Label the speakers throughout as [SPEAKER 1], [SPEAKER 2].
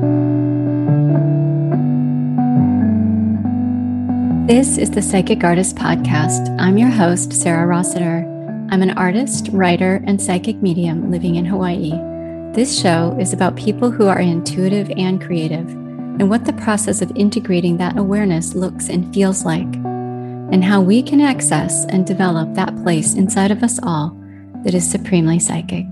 [SPEAKER 1] This is the Psychic Artist Podcast. I'm your host, Sarah Rossiter. I'm an artist, writer, and psychic medium living in Hawaii. This show is about people who are intuitive and creative, and what the process of integrating that awareness looks and feels like, and how we can access and develop that place inside of us all that is supremely psychic.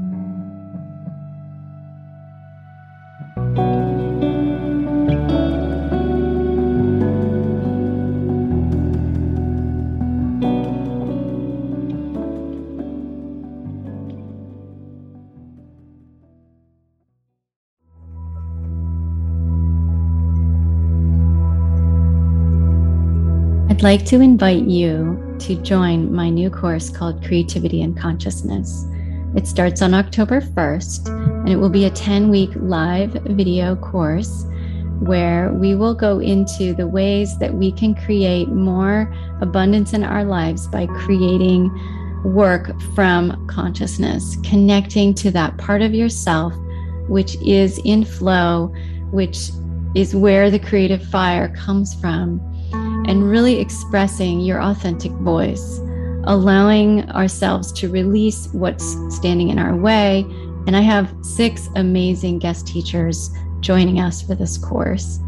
[SPEAKER 1] I'd like to invite you to join my new course called Creativity and Consciousness. It starts on October 1st, and it will be a 10-week live video course where we will go into the ways that we can create more abundance in our lives by creating work from consciousness, connecting to that part of yourself which is in flow, which is where the creative fire comes from, and really expressing your authentic voice, allowing ourselves to release what's standing in our way. And I have 6 amazing guest teachers joining us for this course.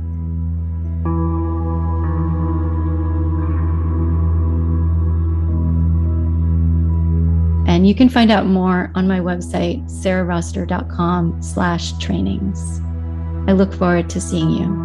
[SPEAKER 1] And you can find out more on my website, sarahrossiter.com/trainings. I look forward to seeing you.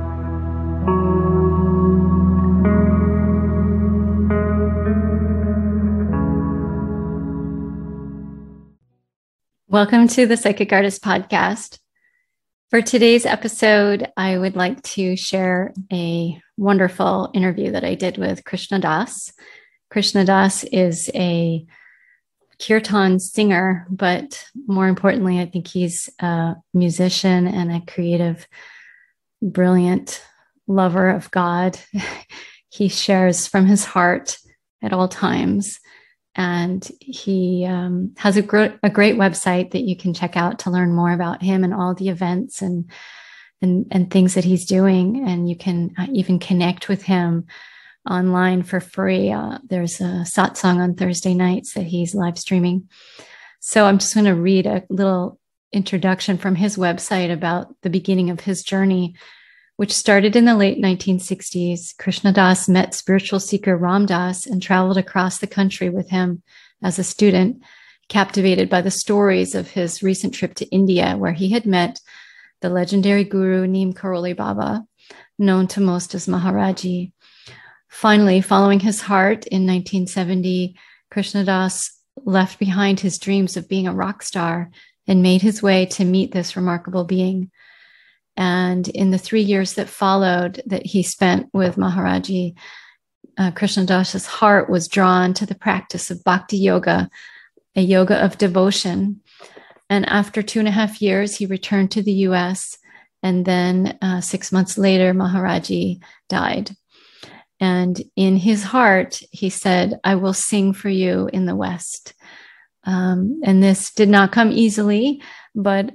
[SPEAKER 1] Welcome to the Psychic Artist Podcast. For today's episode, I would like to share a wonderful interview that I did with Krishna Das. Krishna Das is a kirtan singer, but more importantly, I think he's a musician and a creative, brilliant lover of God. He shares from his heart at all times. And he has a great website that you can check out to learn more about him and all the events and things that he's doing. And you can even connect with him online for free. There's a satsang on Thursday nights that he's live streaming. So I'm just going to read a little introduction from his website about the beginning of his journey, which started in the late 1960s. Krishna Das met spiritual seeker Ram Dass and traveled across the country with him as a student, captivated by the stories of his recent trip to India, where he had met the legendary guru Neem Karoli Baba, known to most as Maharaji. Finally, following his heart in 1970, Krishna Das left behind his dreams of being a rock star and made his way to meet this remarkable being. And in the 3 years that followed that he spent with Maharaji, Krishna Das's heart was drawn to the practice of bhakti yoga, a yoga of devotion. And after 2.5 years, he returned to the US. And then 6 months later, Maharaji died. And in his heart, he said, "I will sing for you in the West." And this did not come easily, but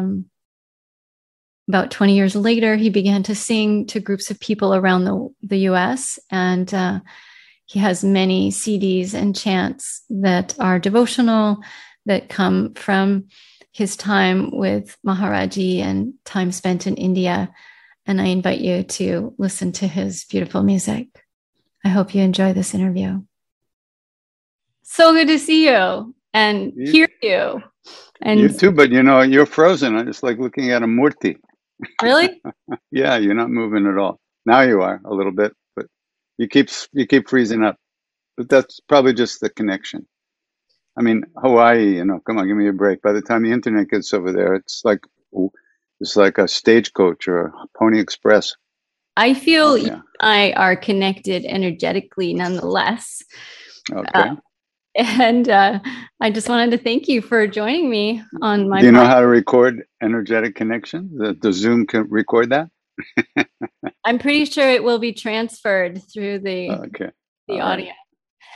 [SPEAKER 1] about 20 years later, he began to sing to groups of people around the US, and he has many CDs and chants that are devotional, that come from his time with Maharaji and time spent in India. And I invite you to listen to his beautiful music. I hope you enjoy this interview. So good to see you and hear you. And
[SPEAKER 2] you too, but you're frozen. It's like looking at a murti.
[SPEAKER 1] Really?
[SPEAKER 2] Yeah, you're not moving at all. Now you are a little bit, but you keep freezing up. But that's probably just the connection. I mean, Hawaii, come on, give me a break. By the time the internet gets over there, it's like a stagecoach or a Pony Express.
[SPEAKER 1] I feel you and I are connected energetically nonetheless.
[SPEAKER 2] Okay.
[SPEAKER 1] And I just wanted to thank you for joining me on my.
[SPEAKER 2] Do you know how to record energetic connection? The Zoom can record that?
[SPEAKER 1] I'm pretty sure it will be transferred through the audio.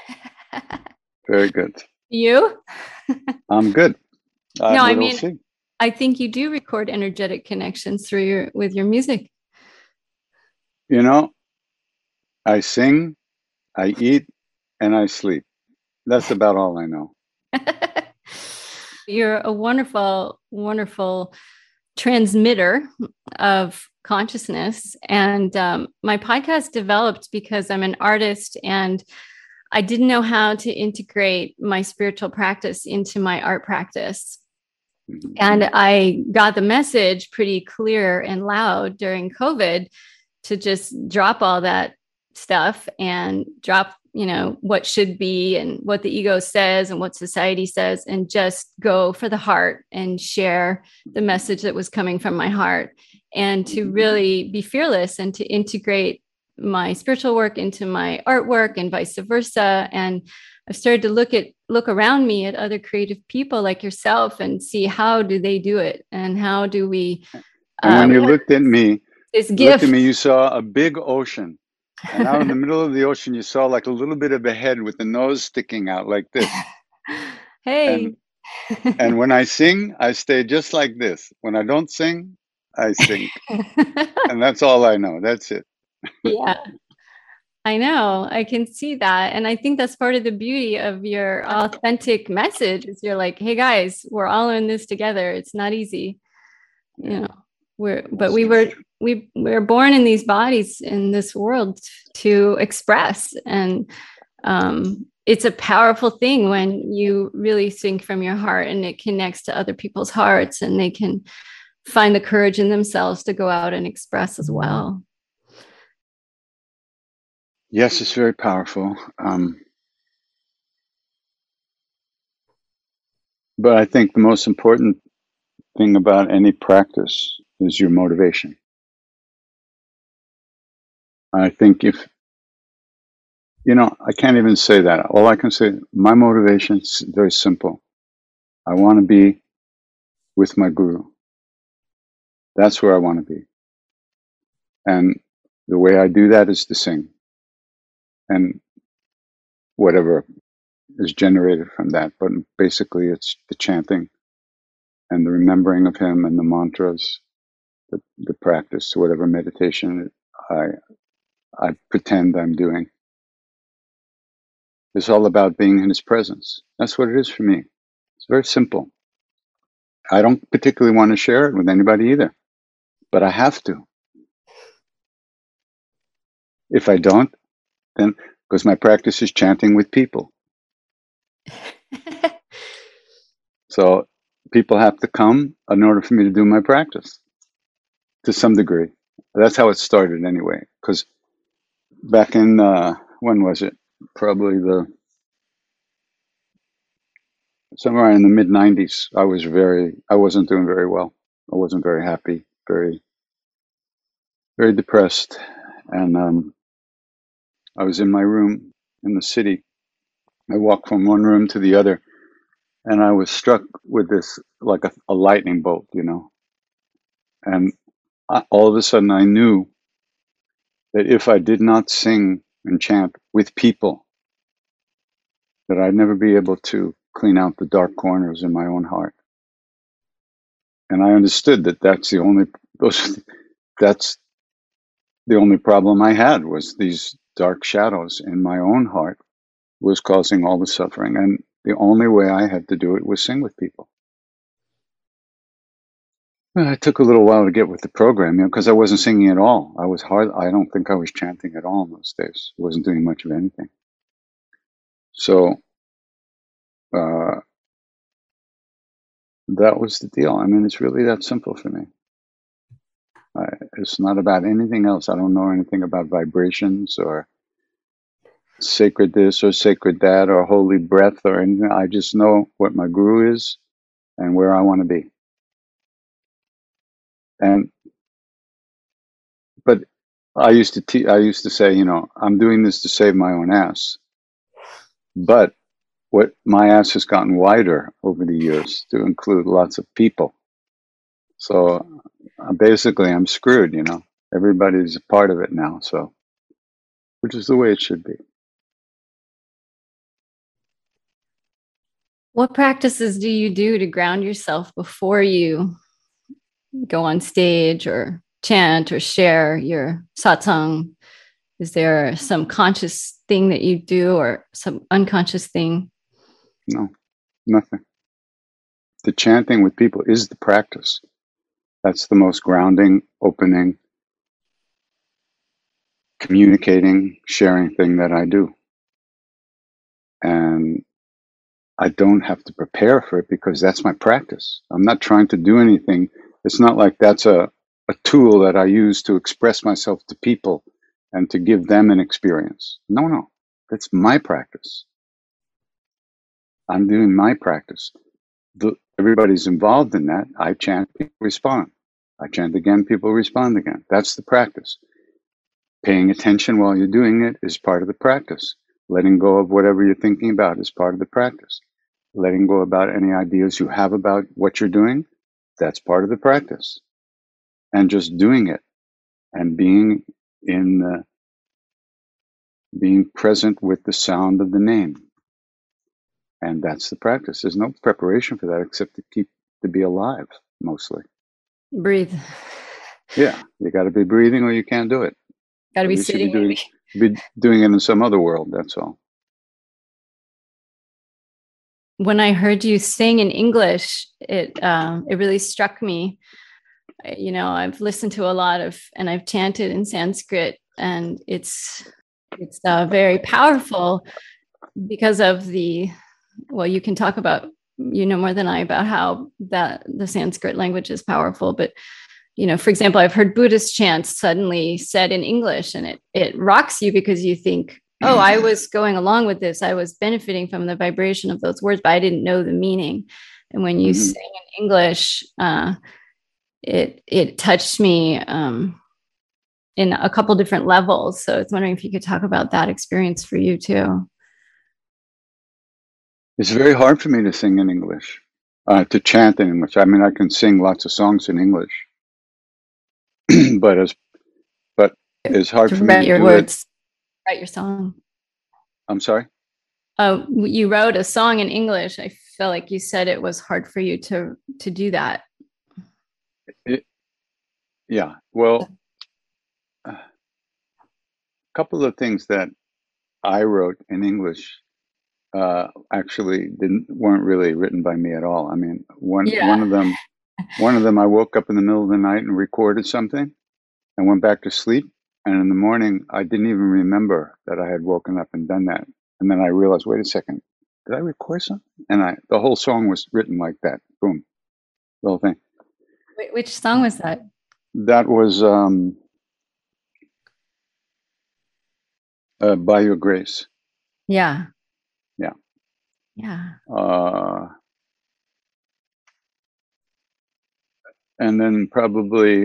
[SPEAKER 2] Very good.
[SPEAKER 1] You?
[SPEAKER 2] I'm good.
[SPEAKER 1] No, I mean,
[SPEAKER 2] see.
[SPEAKER 1] I think you do record energetic connections with your music.
[SPEAKER 2] You know, I sing, I eat, and I sleep. That's about all I know.
[SPEAKER 1] You're a wonderful, wonderful transmitter of consciousness. And my podcast developed because I'm an artist and I didn't know how to integrate my spiritual practice into my art practice.
[SPEAKER 2] Mhm.
[SPEAKER 1] And I got the message pretty clear and loud during COVID to just drop all that stuff and drop, what should be and what the ego says and what society says, and just go for the heart and share the message that was coming from my heart, and to really be fearless and to integrate my spiritual work into my artwork and vice versa. And I've started to look around me at other creative people like yourself and see how do they do it, and how do we
[SPEAKER 2] And when you looked at me,
[SPEAKER 1] this gift.
[SPEAKER 2] you saw a big ocean. And out in the middle of the ocean, you saw like a little bit of a head with the nose sticking out like this.
[SPEAKER 1] Hey.
[SPEAKER 2] And when I sing, I stay just like this. When I don't sing, I sink. And that's all I know. That's it.
[SPEAKER 1] Yeah, I know. I can see that. And I think that's part of the beauty of your authentic message is you're like, hey guys, we're all in this together. It's not easy. You know, we're born in these bodies in this world to express. And it's a powerful thing when you really sing from your heart and it connects to other people's hearts and they can find the courage in themselves to go out and express as well.
[SPEAKER 2] Yes, it's very powerful. But I think the most important thing about any practice is your motivation. I think if, I can't even say that. All I can say, my motivation is very simple. I want to be with my guru. That's where I want to be. And the way I do that is to sing. And whatever is generated from that. But basically, it's the chanting and the remembering of him and the mantras, the practice, whatever meditation I pretend I'm doing. It's all about being in his presence. That's what it is for me. It's very simple. I don't particularly want to share it with anybody either, but I have to. If I don't, then because my practice is chanting with people. So people have to come in order for me to do my practice to some degree. That's how it started anyway. Because back in, when was it? Probably somewhere in the mid 90s, I wasn't doing very well. I wasn't very happy, very, very depressed. And I was in my room in the city. I walked from one room to the other and I was struck with this, like a lightning bolt, and all of a sudden I knew that if I did not sing and chant with people, that I'd never be able to clean out the dark corners in my own heart. And I understood that that's the only problem I had, was these dark shadows in my own heart was causing all the suffering. And the only way I had to do it was sing with people. And it took a little while to get with the program, because I wasn't singing at all. I don't think I was chanting at all in those days. I wasn't doing much of anything. So that was the deal. I mean, it's really that simple for me. It's not about anything else. I don't know anything about vibrations or sacred this or sacred that or holy breath or anything. I just know what my guru is and where I want to be. But I used to say, I'm doing this to save my own ass. But what my ass has gotten wider over the years to include lots of people. So basically I'm screwed, everybody's a part of it now. So, which is the way it should be.
[SPEAKER 1] What practices do you do to ground yourself before you go on stage or chant or share your satsang? Is there some conscious thing that you do or some unconscious thing?
[SPEAKER 2] No, nothing. The chanting with people is the practice. That's the most grounding, opening, communicating, sharing thing that I do. And I don't have to prepare for it because that's my practice. I'm not trying to do anything. It's not like that's a tool that I use to express myself to people and to give them an experience. No. That's my practice. I'm doing my practice. Everybody's involved in that. I chant, people respond. I chant again, people respond again. That's the practice. Paying attention while you're doing it is part of the practice. Letting go of whatever you're thinking about is part of the practice. Letting go about any ideas you have about what you're doing, that's part of the practice. And just doing it and being present with the sound of the name. And that's the practice. There's no preparation for that except to be alive, mostly.
[SPEAKER 1] Breathe.
[SPEAKER 2] Yeah, you got to be breathing or you can't do it.
[SPEAKER 1] Got to be sitting.
[SPEAKER 2] Be doing it in some other world, that's all.
[SPEAKER 1] When I heard you sing in English, it really struck me. You know, I've listened to a lot of, and I've chanted in Sanskrit, and it's very powerful because of well, you can talk about, you know, more than I about how that the Sanskrit language is powerful, but you know, for example, I've heard Buddhist chants suddenly said in English, and it rocks you because you think, oh, I was going along with this. I was benefiting from the vibration of those words, but I didn't know the meaning. And when you sing in English, it touched me in a couple different levels. So I was wondering if you could talk about that experience for you too.
[SPEAKER 2] It's very hard for me to sing in English, to chant in English. I mean, I can sing lots of songs in English, but it's hard for me to do
[SPEAKER 1] words, write your song.
[SPEAKER 2] I'm sorry?
[SPEAKER 1] You wrote a song in English. I felt like you said it was hard for you to do that.
[SPEAKER 2] Yeah. Well, a couple of things that I wrote in English actually weren't really written by me at all. I mean, one of them, I woke up in the middle of the night and recorded something and went back to sleep. And in the morning, I didn't even remember that I had woken up and done that. And then I realized, wait a second, did I record something? And the whole song was written like that. Boom, the whole thing.
[SPEAKER 1] Which song was that?
[SPEAKER 2] That was By Your Grace.
[SPEAKER 1] Yeah.
[SPEAKER 2] Yeah.
[SPEAKER 1] Yeah.
[SPEAKER 2] And then probably,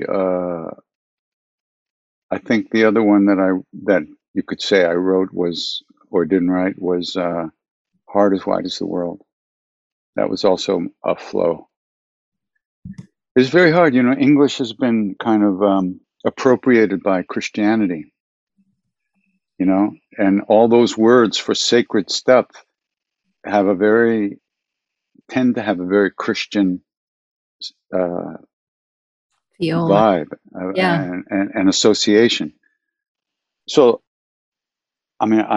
[SPEAKER 2] I think the other one that you could say I wrote or didn't write was Heart as Wide as the World. That was also a flow. It's very hard. You know, English has been kind of appropriated by Christianity, you know, and all those words for sacred stuff tend to have a very Christian vibe and association. So, I mean,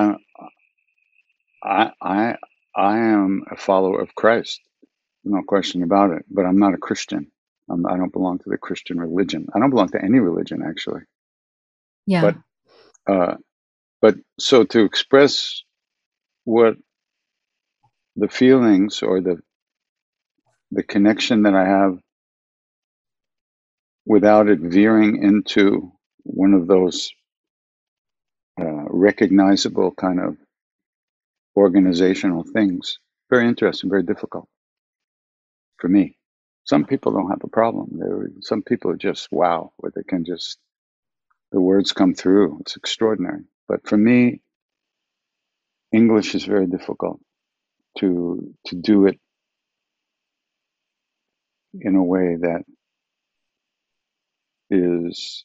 [SPEAKER 2] I am a follower of Christ, no question about it. But I'm not a Christian. I don't belong to the Christian religion. I don't belong to any religion, actually.
[SPEAKER 1] Yeah.
[SPEAKER 2] But so to express what the feelings or the connection that I have without it veering into one of those recognizable kind of organizational things, very interesting, very difficult for me. Some people don't have a problem. Some people are just wow, where they can just the words come through. It's extraordinary. But for me, English is very difficult to do it in a way that is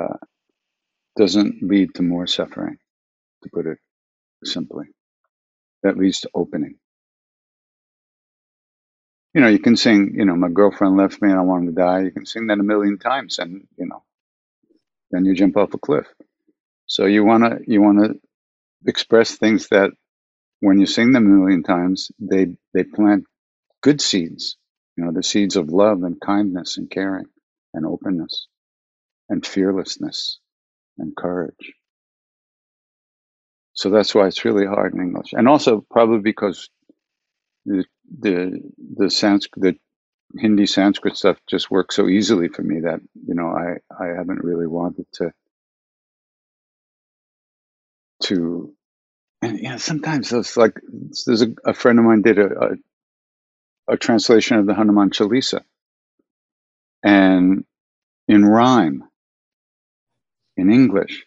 [SPEAKER 2] doesn't lead to more suffering, to put it simply. that leads to opening. You know, you can sing, you know, my girlfriend left me and I want to die. You can sing that a million times and, you know, then you jump off a cliff. So you want to express things that when you sing them a million times, they plant good seeds, you know, the seeds of love and kindness and caring and openness and fearlessness and courage. So that's why it's really hard in English. And also probably because the Hindi Sanskrit stuff just works so easily for me that, you know, I haven't really wanted to, and yeah, sometimes it's like, there's a friend of mine did a translation of the Hanuman Chalisa, and in rhyme, in English.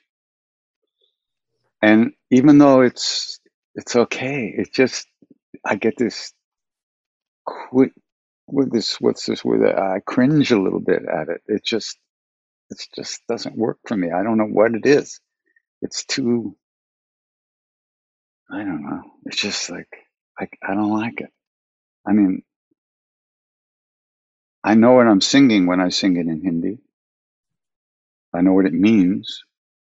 [SPEAKER 2] And even though it's okay, it just, I get this what's this word? I cringe a little bit at it. It just doesn't work for me. I don't know what it is. It's too, I don't know. It's just like, I don't like it. I mean, I know what I'm singing when I sing it in Hindi. I know what it means.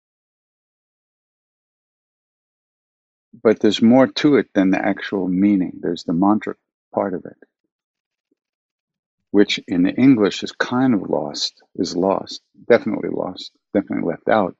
[SPEAKER 2] But there's more to it than the actual meaning. There's the mantra part of it, which in the English is kind of lost, definitely left out.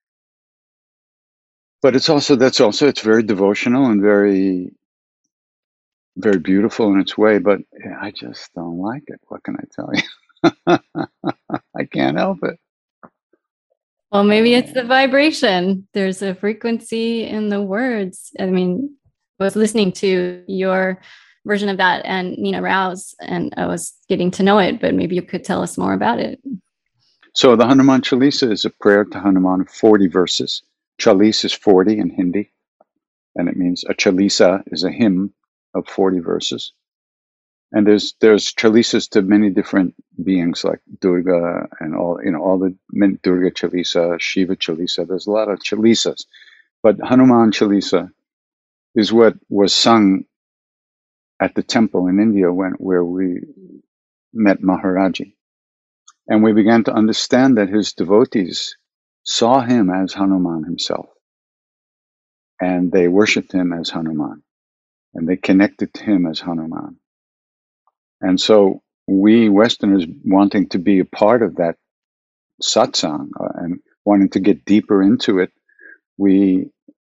[SPEAKER 2] But it's very devotional and very, very beautiful in its way, but I just don't like it. What can I tell you? I can't help it.
[SPEAKER 1] Well, maybe it's the vibration. There's a frequency in the words. I mean, I was listening to your version of that and Nina Rao's, and I was getting to know it, but maybe you could tell us more about it.
[SPEAKER 2] So the Hanuman Chalisa is a prayer to Hanuman of 40 verses. Chalis is 40 in Hindi, and it means a Chalisa is a hymn of 40 verses. And there's chalisas to many different beings like Durga and all the Durga Chalisa, Shiva Chalisa. There's a lot of chalisas, but Hanuman Chalisa is what was sung at the temple in India where we met Maharaji. And we began to understand that his devotees saw him as Hanuman himself. And they worshipped him as Hanuman. And they connected to him as Hanuman. And so we Westerners, wanting to be a part of that satsang and wanting to get deeper into it, we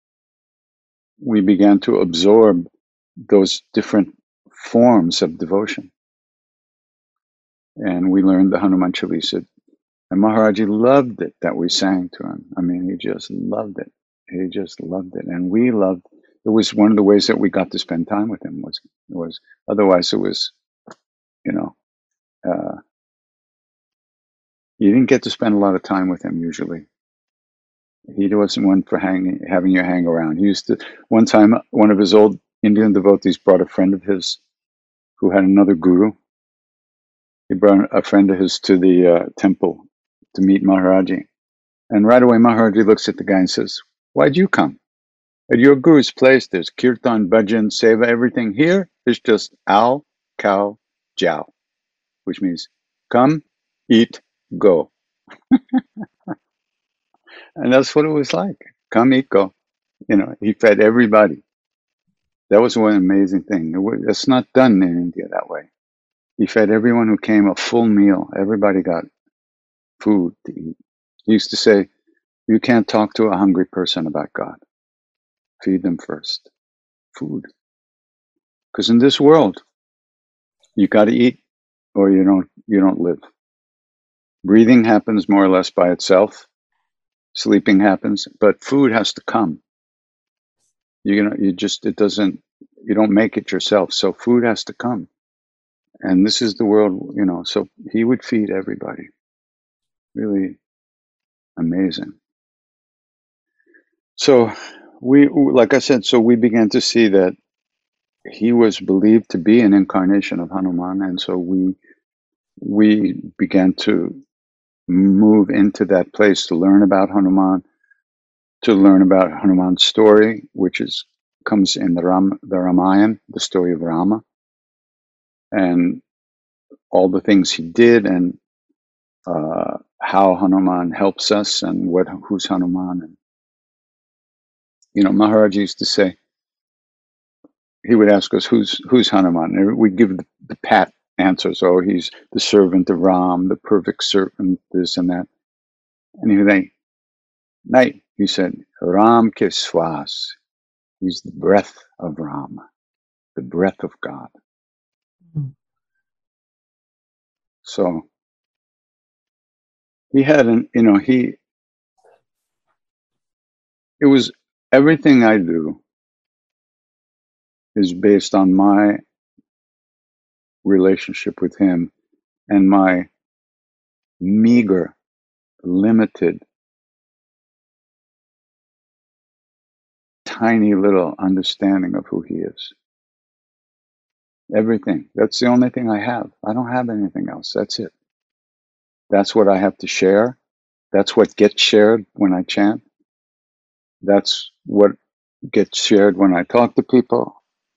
[SPEAKER 2] began to absorb those different forms of devotion. And we learned the Hanuman Chalisa. And Maharaji loved it that we sang to him. I mean, he just loved it. He just loved it. And we loved it. It was one of the ways that we got to spend time with him was otherwise it was, you know, you didn't get to spend a lot of time with him usually. He wasn't one for having you hang around. He used to, one time, one of his old Indian devotees brought a friend of his who had another guru. He brought a friend of his to the temple to meet Maharaji. And right away, Maharaji looks at the guy and says, "Why'd you come? At your guru's place, there's kirtan, bhajan, seva, everything. Here is just ow, cow, jow," which means come, eat, go. And that's what it was like. Come, eat, go. You know, he fed everybody. That was one amazing thing. It's not done in India that way. He fed everyone who came a full meal. Everybody got food to eat. He used to say, "You can't talk to a hungry person about God. Feed them first. Food. Because in this world, you got to eat or you don't live. Breathing happens more or less by itself. Sleeping happens, but food has to come. You don't make it yourself. So food has to come. And this is the world, you know, so he would feed everybody. Really amazing. So like I said, so we began to see that he was believed to be an incarnation of Hanuman. And so we began to move into that place to learn about Hanuman, to learn about Hanuman's story, which is comes in the Ramayana, the story of Rama, and all the things he did, and how Hanuman helps us, and who's Hanuman. And Maharaj used to say, he would ask us, who's Hanuman? And we'd give the pat answers. Oh, he's the servant of Ram, the perfect servant, this and that. And he would say, "Nay," he said, "Ram ke swas." He's the breath of Ram, the breath of God.
[SPEAKER 1] Mm.
[SPEAKER 2] So he had it was everything I do is based on my relationship with him and my meager, limited, tiny little understanding of who he is. Everything. That's the only thing I have. I don't have anything else. That's it. That's what I have to share. That's what gets shared when I chant. That's what gets shared when I talk to people.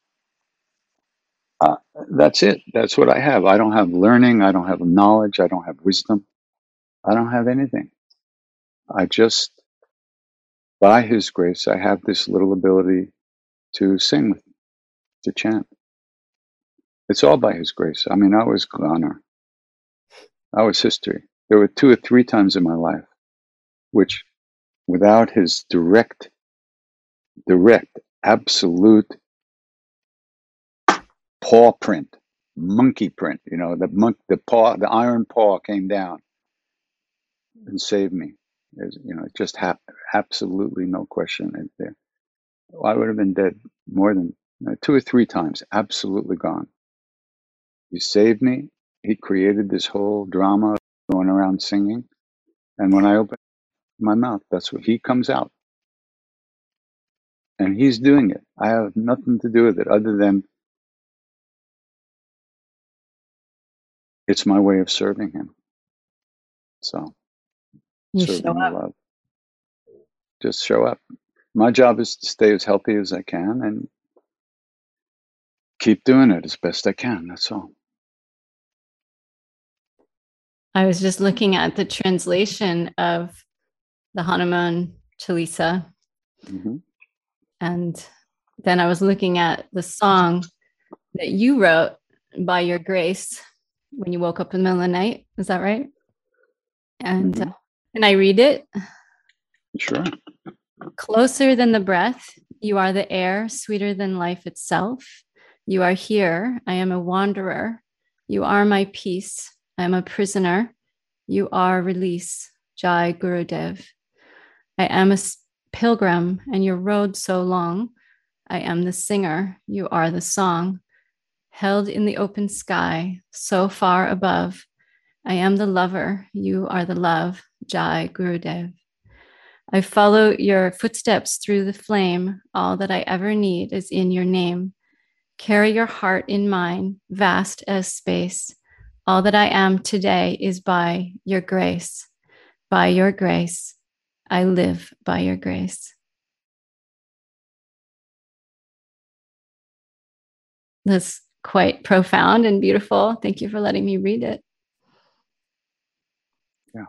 [SPEAKER 2] That's it. That's what I have. I don't have learning. I don't have knowledge. I don't have wisdom. I don't have anything. I just, by his grace, I have this little ability to sing, to chant. It's all by his grace. I mean, I was goner. I was history. There were 2 or 3 times in my life which, without his direct, absolute paw print, monkey print, the iron paw came down and saved me. It just happened. Absolutely no question there. I would have been dead more than 2 or 3 times. Absolutely gone. He saved me. He created this whole drama going around singing. And when I open my mouth, that's what he comes out. And he's doing it. I have nothing to do with it other than it's my way of serving him. So
[SPEAKER 1] You
[SPEAKER 2] serving
[SPEAKER 1] show
[SPEAKER 2] the
[SPEAKER 1] up.
[SPEAKER 2] love. Just show up. My job is to stay as healthy as I can and keep doing it as best I can. That's all.
[SPEAKER 1] I was just looking at the translation of the Hanuman Chalisa.
[SPEAKER 2] Mm-hmm.
[SPEAKER 1] And then I was looking at the song that you wrote, By Your Grace, when you woke up in the middle of the night. Is that right? And can I read it?
[SPEAKER 2] Sure.
[SPEAKER 1] Closer than the breath, you are the air, sweeter than life itself. You are here. I am a wanderer. You are my peace. I am a prisoner. You are release. Jai Gurudev. I am a pilgrim, and your road so long. I am the singer. You are the song. Held in the open sky, so far above. I am the lover. You are the love. Jai Gurudev. I follow your footsteps through the flame. All that I ever need is in your name. Carry your heart in mine, vast as space. All that I am today is by your grace. By your grace. I live by your grace. That's quite profound and beautiful. Thank you for letting me read it.
[SPEAKER 2] Yeah.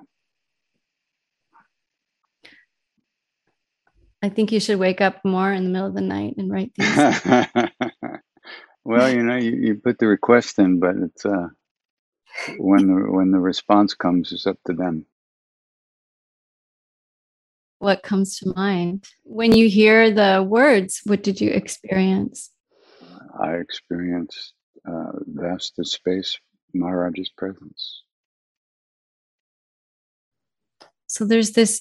[SPEAKER 1] I think you should wake up more in the middle of the night and write these.
[SPEAKER 2] Well, you put the request in, but it's when the response comes, it's up to them.
[SPEAKER 1] What comes to mind when you hear the words? What did you experience?
[SPEAKER 2] I experienced vast of space, Maharaj's presence.
[SPEAKER 1] So there's this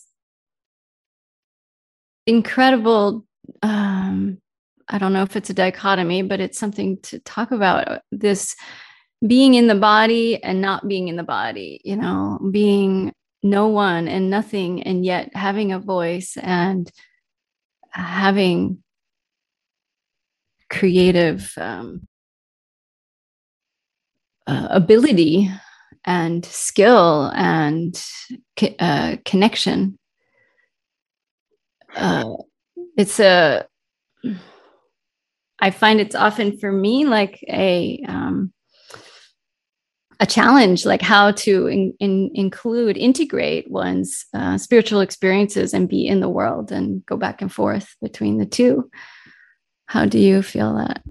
[SPEAKER 1] incredible, I don't know if it's a dichotomy, but it's something to talk about, this being in the body and not being in the body, being no one and nothing, and yet having a voice and having creative ability and skill and connection. It's a I find it's often for me like a challenge, like how to integrate one's spiritual experiences and be in the world and go back and forth between the two. How do you feel that?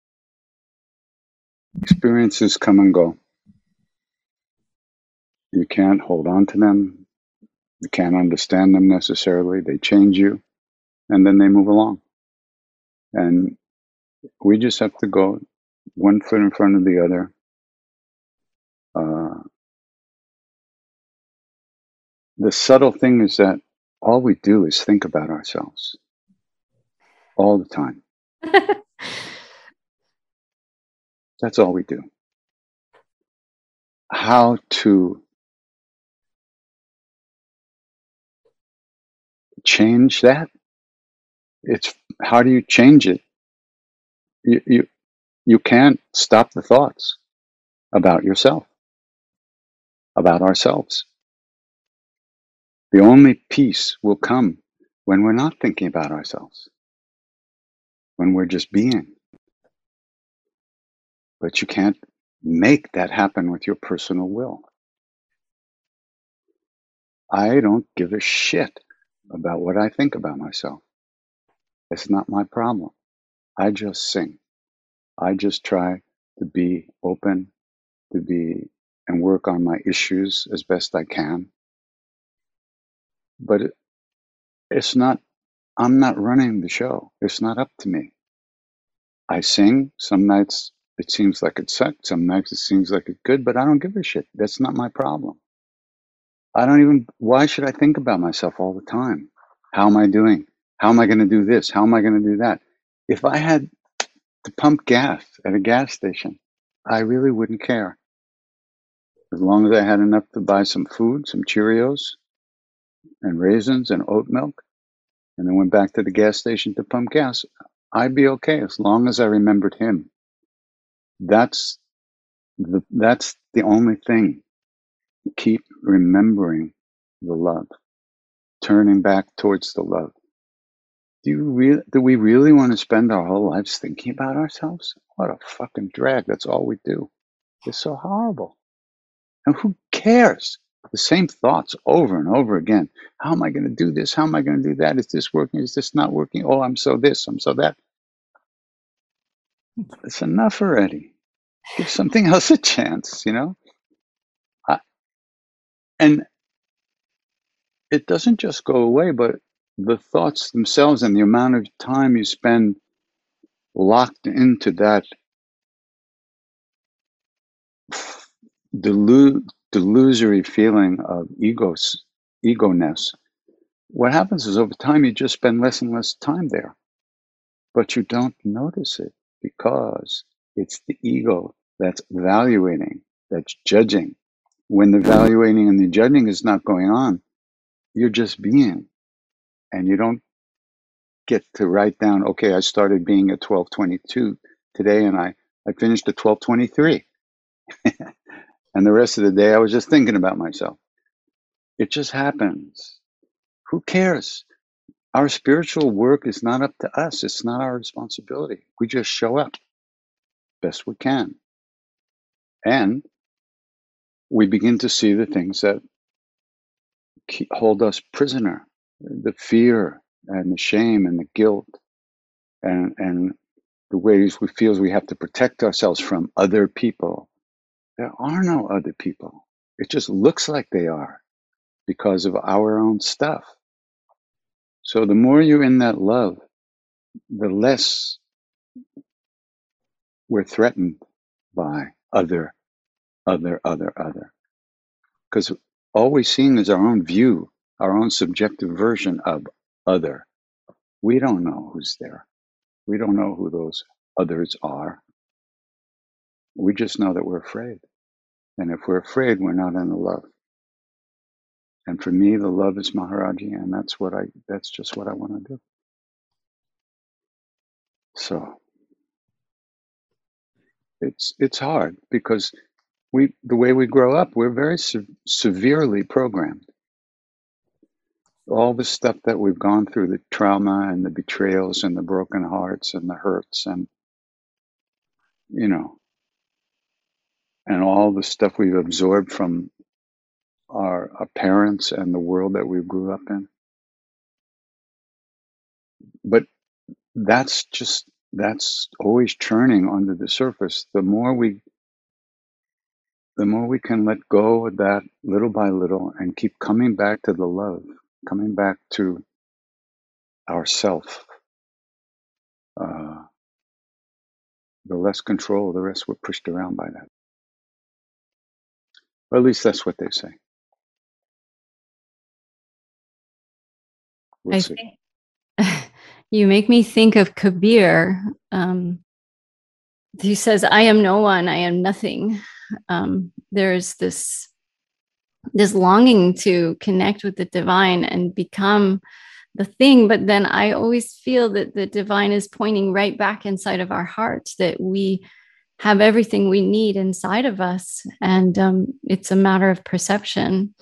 [SPEAKER 2] Experiences come and go. You can't hold on to them. You can't understand them necessarily. They change you, and then they move along. And we just have to go one foot in front of the other. The subtle thing is that all we do is think about ourselves all the time. That's all we do. How to change that? It's how do you change it? You can't stop the thoughts about yourself, about ourselves. The only peace will come when we're not thinking about ourselves, when we're just being. But you can't make that happen with your personal will. I don't give a shit about what I think about myself. It's not my problem. I just sing. I just try to be open, and work on my issues as best I can. But it's not, I'm not running the show. It's not up to me. I sing. Some nights it seems like it sucked. Some nights it seems like it's good, but I don't give a shit. That's not my problem. Why should I think about myself all the time? How am I doing? How am I going to do this? How am I going to do that? If I had to pump gas at a gas station, I really wouldn't care. As long as I had enough to buy some food, some Cheerios and raisins and oat milk, and then went back to the gas station to pump gas, I'd be okay as long as I remembered him. That's the only thing. Keep remembering the love, turning back towards the love. Do we really want to spend our whole lives thinking about ourselves? What a fucking drag. That's all we do. It's so horrible. And who cares? The same thoughts over and over again. How am I going to do this? How am I going to do that? Is this working? Is this not working? Oh, I'm so this, I'm so that. It's enough already. Give something else a chance, you know? And it doesn't just go away, but the thoughts themselves and the amount of time you spend locked into that delusory feeling of ego-ness. What happens is over time you just spend less and less time there, but you don't notice it because it's the ego that's evaluating, that's judging. When the evaluating and the judging is not going on, you're just being, and you don't get to write down, okay, I started being at 12:22 today and I finished at 12:23. And the rest of the day I was just thinking about myself. It just happens. Who cares? Our spiritual work is not up to us. It's not our responsibility. We just show up best we can. And we begin to see the things that hold us prisoner, the fear and the shame and the guilt and the ways we feel we have to protect ourselves from other people. There are no other people. It just looks like they are because of our own stuff. So the more you're in that love, the less we're threatened by other. Because all we're seeing is our own view, our own subjective version of other. We don't know who's there. We don't know who those others are. We just know that we're afraid. And if we're afraid, we're not in the love. And for me, the love is Maharaji, and that's just what I want to do. So it's hard because the way we grow up, we're very severely programmed. All the stuff that we've gone through, the trauma and the betrayals and the broken hearts and the hurts and you know, and all the stuff we've absorbed from our parents and the world that we grew up in. But that's always churning under the surface. The more we can let go of that little by little and keep coming back to the love, coming back to ourself, the less control, the rest we're pushed around by that. Or at least that's what they say. We'll see.
[SPEAKER 1] Think you make me think of Kabir. He says, "I am no one, I am nothing." There's this longing to connect with the divine and become the thing, but then I always feel that the divine is pointing right back inside of our hearts, that we have everything we need inside of us, and it's a matter of perception.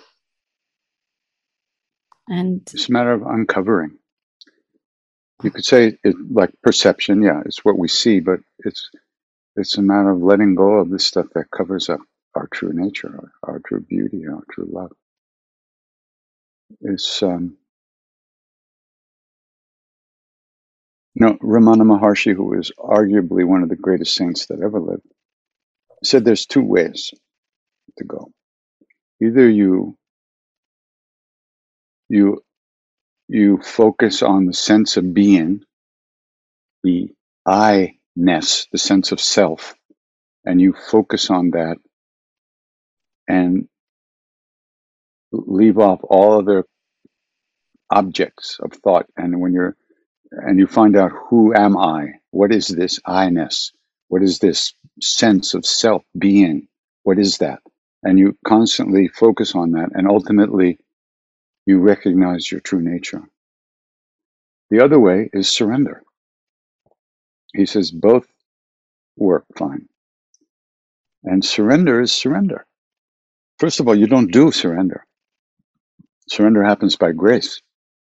[SPEAKER 1] And
[SPEAKER 2] it's a matter of uncovering. You could say it like perception, yeah, it's what we see, but it's a matter of letting go of the stuff that covers up our true nature, our true beauty, our true love. It's Ramana Maharshi, who is arguably one of the greatest saints that ever lived, said there's two ways to go. Either you focus on the sense of being, the I-ness, the sense of self, and you focus on that and leave off all other objects of thought. And you find out, who am I? What is this I-ness? What is this sense of self being? What is that? And you constantly focus on that, and ultimately you recognize your true nature. The other way is surrender. He says both work fine. And surrender is surrender. First of all, you don't do surrender. Surrender happens by grace.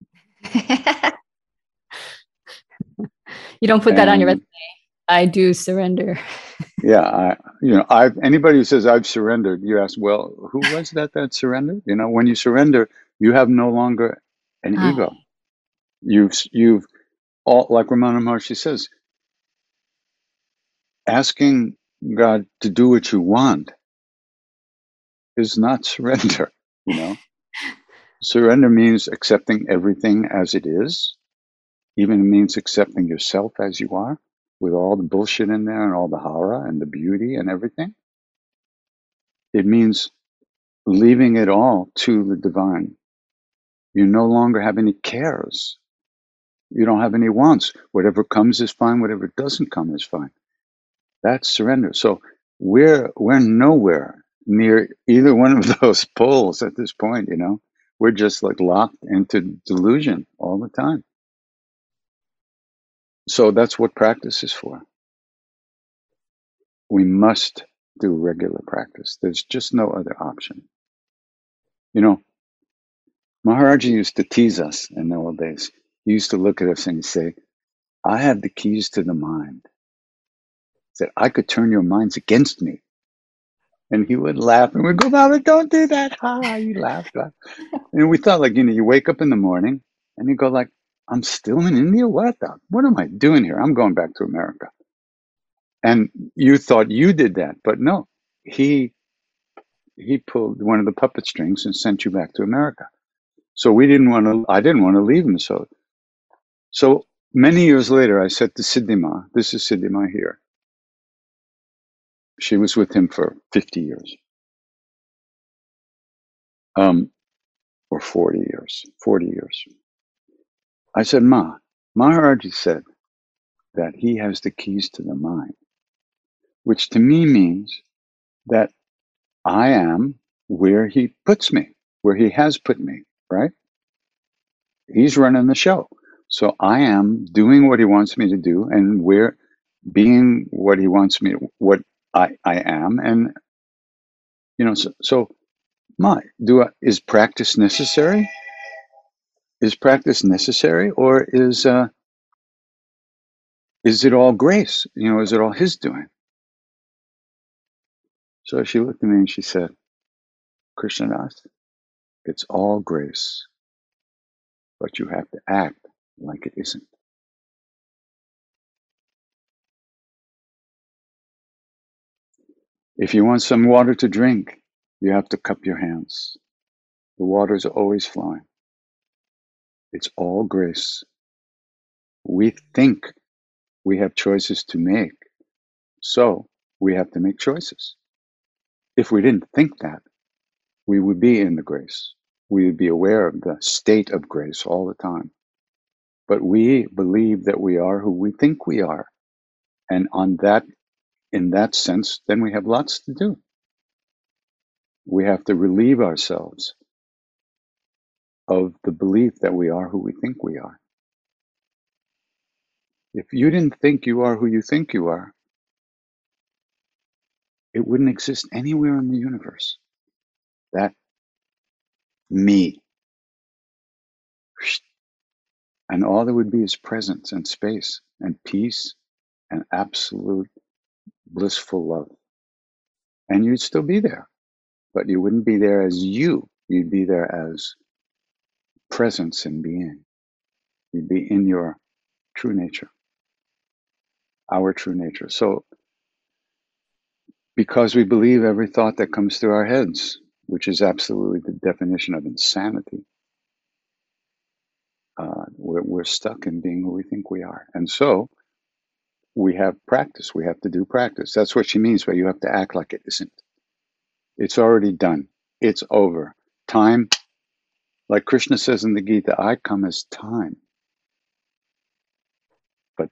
[SPEAKER 1] You don't put that on your resume. I do surrender.
[SPEAKER 2] Yeah, anybody who says I've surrendered, you ask, well, who was that surrendered? When you surrender, you have no longer an ego. You've all, like Ramana Maharshi says, asking God to do what you want is not surrender. Surrender means accepting everything as it is. Even means accepting yourself as you are, with all the bullshit in there and all the horror and the beauty and everything. It means leaving it all to the divine. You no longer have any cares. You don't have any wants. Whatever comes is fine. Whatever doesn't come is fine. That's surrender. So we're nowhere near either one of those poles at this point. We're just like locked into delusion all the time. So that's what practice is for. We must do regular practice. There's just no other option. Maharaji used to tease us in the old days. He used to look at us and he'd say, I have the keys to the mind. He said, I could turn your minds against me. And he would laugh and we'd go, Mama, don't do that. Ha, you laugh. And we thought, like, you wake up in the morning and you go like, I'm still in India? What am I doing here? I'm going back to America. And you thought you did that, but no, he pulled one of the puppet strings and sent you back to America. So I didn't want to leave him. So many years later, I said to Siddhima, this is Siddhima here. She was with him for 50 years. Or 40 years. I said, Maharaji said that he has the keys to the mind, which to me means that I am where he puts me, where he has put me, right? He's running the show. So I am doing what he wants me to do, and we're being what he wants me, what I am. And, is practice necessary? Is practice necessary, or is is it all grace? Is it all his doing? So she looked at me and she said, Krishnadas, it's all grace, but you have to act like it isn't. If you want some water to drink, you have to cup your hands. The water's always flowing. It's all grace. We think we have choices to make, so we have to make choices. If we didn't think that, we would be in the grace. We would be aware of the state of grace all the time. But we believe that we are who we think we are. And in that sense, then we have lots to do. We have to relieve ourselves of the belief that we are who we think we are. If you didn't think you are who you think you are, it wouldn't exist anywhere in the universe. That me. And all there would be is presence and space and peace and absolute blissful love. And you'd still be there, but you wouldn't be there as you. You'd be there as presence and being. You'd be in your true nature, our true nature. So, because we believe every thought that comes through our heads, which is absolutely the definition of insanity, we're stuck in being who we think we are. And so we have practice. We have to do practice. That's what she means by you have to act like it isn't. It's already done. It's over. Time, like Krishna says in the Gita, I come as time. But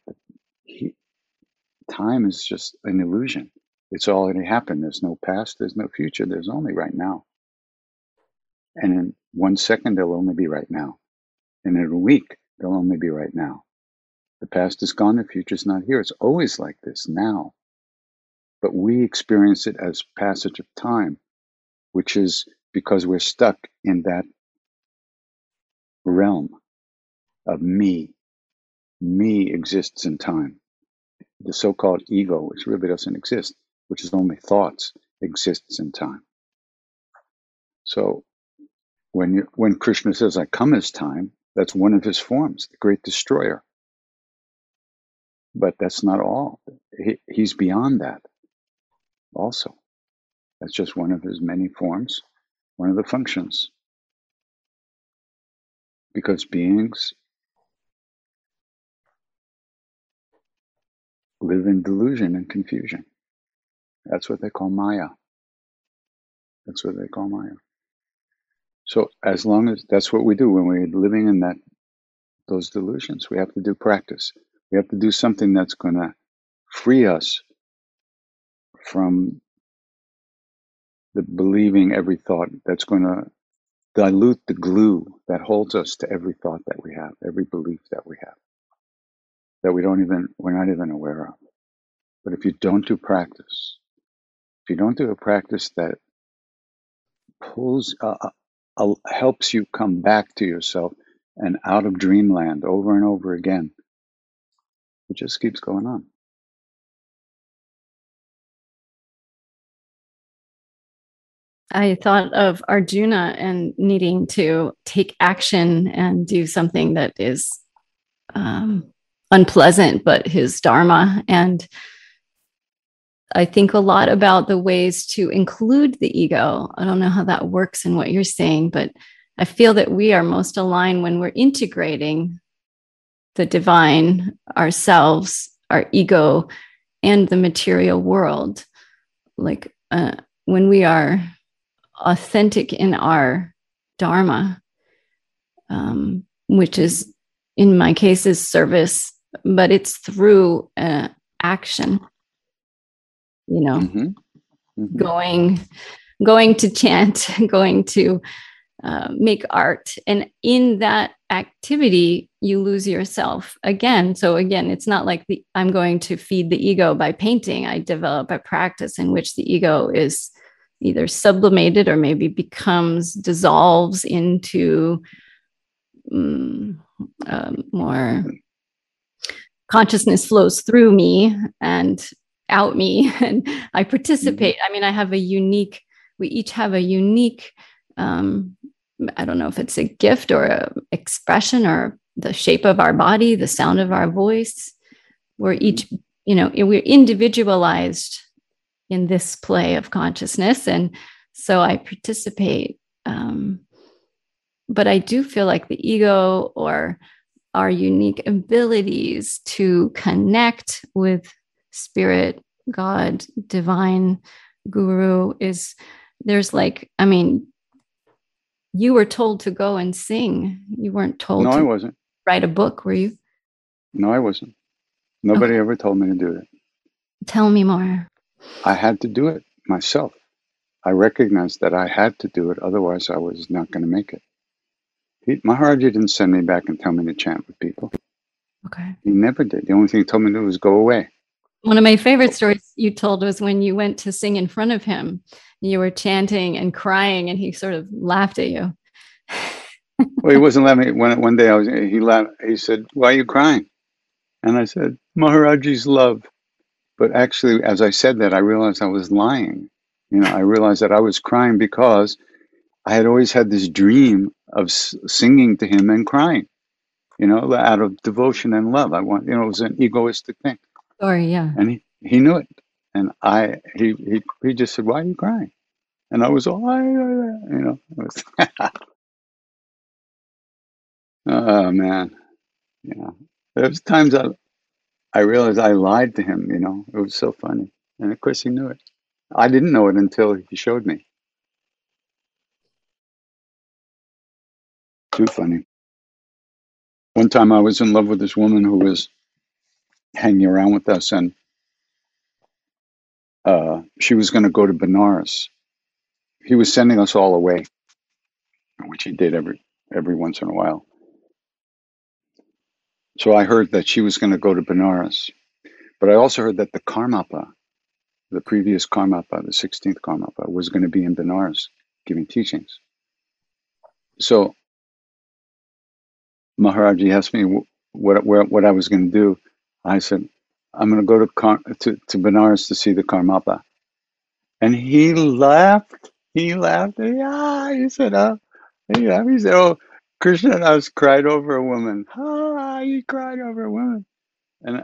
[SPEAKER 2] time is just an illusion. It's already happened. There's no past. There's no future. There's only right now. And in 1 second, there'll only be right now. And in a week, there'll only be right now. The past is gone. The future's not here. It's always like this now. But we experience it as passage of time, which is because we're stuck in that realm of me. Me exists in time. The so-called ego, which really doesn't exist, which is only thoughts, exists in time. So when Krishna says, I come as time, that's one of his forms, the great destroyer. But that's not all. He's beyond that also. That's just one of his many forms, one of the functions. Because beings live in delusion and confusion. That's what they call Maya. That's what they call Maya. So as long as that's what we do when we're living in those delusions, we have to do practice. We have to do something that's going to free us from the believing every thought, that's going to dilute the glue that holds us to every thought that we have, every belief that we have, that we're not even aware of. But if you don't do practice, if you don't do a practice that helps you come back to yourself and out of dreamland over and over again, it just keeps going on.
[SPEAKER 1] I thought of Arjuna and needing to take action and do something that is unpleasant, but his dharma. And I think a lot about the ways to include the ego. I don't know how that works in what you're saying, but I feel that we are most aligned when we're integrating the divine, ourselves, our ego, and the material world. Like when we are authentic in our dharma, which is, in my case, is service, but it's through action. Going to chant, going to make art. And in that activity, you lose yourself again. So again, it's not like I'm going to feed the ego by painting. I develop a practice in which the ego is either sublimated or maybe dissolves into more consciousness flows through me and out me, and I participate. I mean, we each have a unique, I don't know if it's a gift or a expression or the shape of our body, the sound of our voice. We're each, we're individualized in this play of consciousness. And so I participate. But I do feel like the ego or our unique abilities to connect with spirit, God, divine, guru you were told to go and sing. You weren't told
[SPEAKER 2] No,
[SPEAKER 1] to
[SPEAKER 2] I wasn't.
[SPEAKER 1] write a book, were you?
[SPEAKER 2] No, I wasn't. Nobody ever told me to do it.
[SPEAKER 1] Tell me more.
[SPEAKER 2] I had to do it myself. I recognized that I had to do it. Otherwise, I was not going to make it. Maharaji didn't send me back and tell me to chant with people.
[SPEAKER 1] Okay.
[SPEAKER 2] He never did. The only thing he told me to do was go away.
[SPEAKER 1] One of my favorite stories you told was when you went to sing in front of him. You were chanting and crying, and he sort of laughed at you.
[SPEAKER 2] Well, he wasn't laughing. One day he laughed. He said, "Why are you crying?" And I said, "Maharaji's love." But actually, as I said that, I realized I was lying. I realized that I was crying because I had always had this dream of singing to him and crying, out of devotion and love. It was an egoistic thing.
[SPEAKER 1] Sorry, yeah.
[SPEAKER 2] And he knew it. And he just said, "Why are you crying?" And I was all, it was oh man. There was times I realized I lied to him, it was so funny. And of course he knew it. I didn't know it until he showed me. Too funny. One time I was in love with this woman who was hanging around with us, and she was going to go to Benares. He was sending us all away, which he did every once in a while. So I heard that she was going to go to Benares, but I also heard that the Karmapa, the previous Karmapa, the 16th Karmapa, was going to be in Benares giving teachings. So Maharaji asked me what I was going to do. I said, "I'm going to go to Benares to see the Karmapa." And he laughed. He laughed. He said, he said, "Oh, Krishna Das cried over a woman. He cried over a woman." And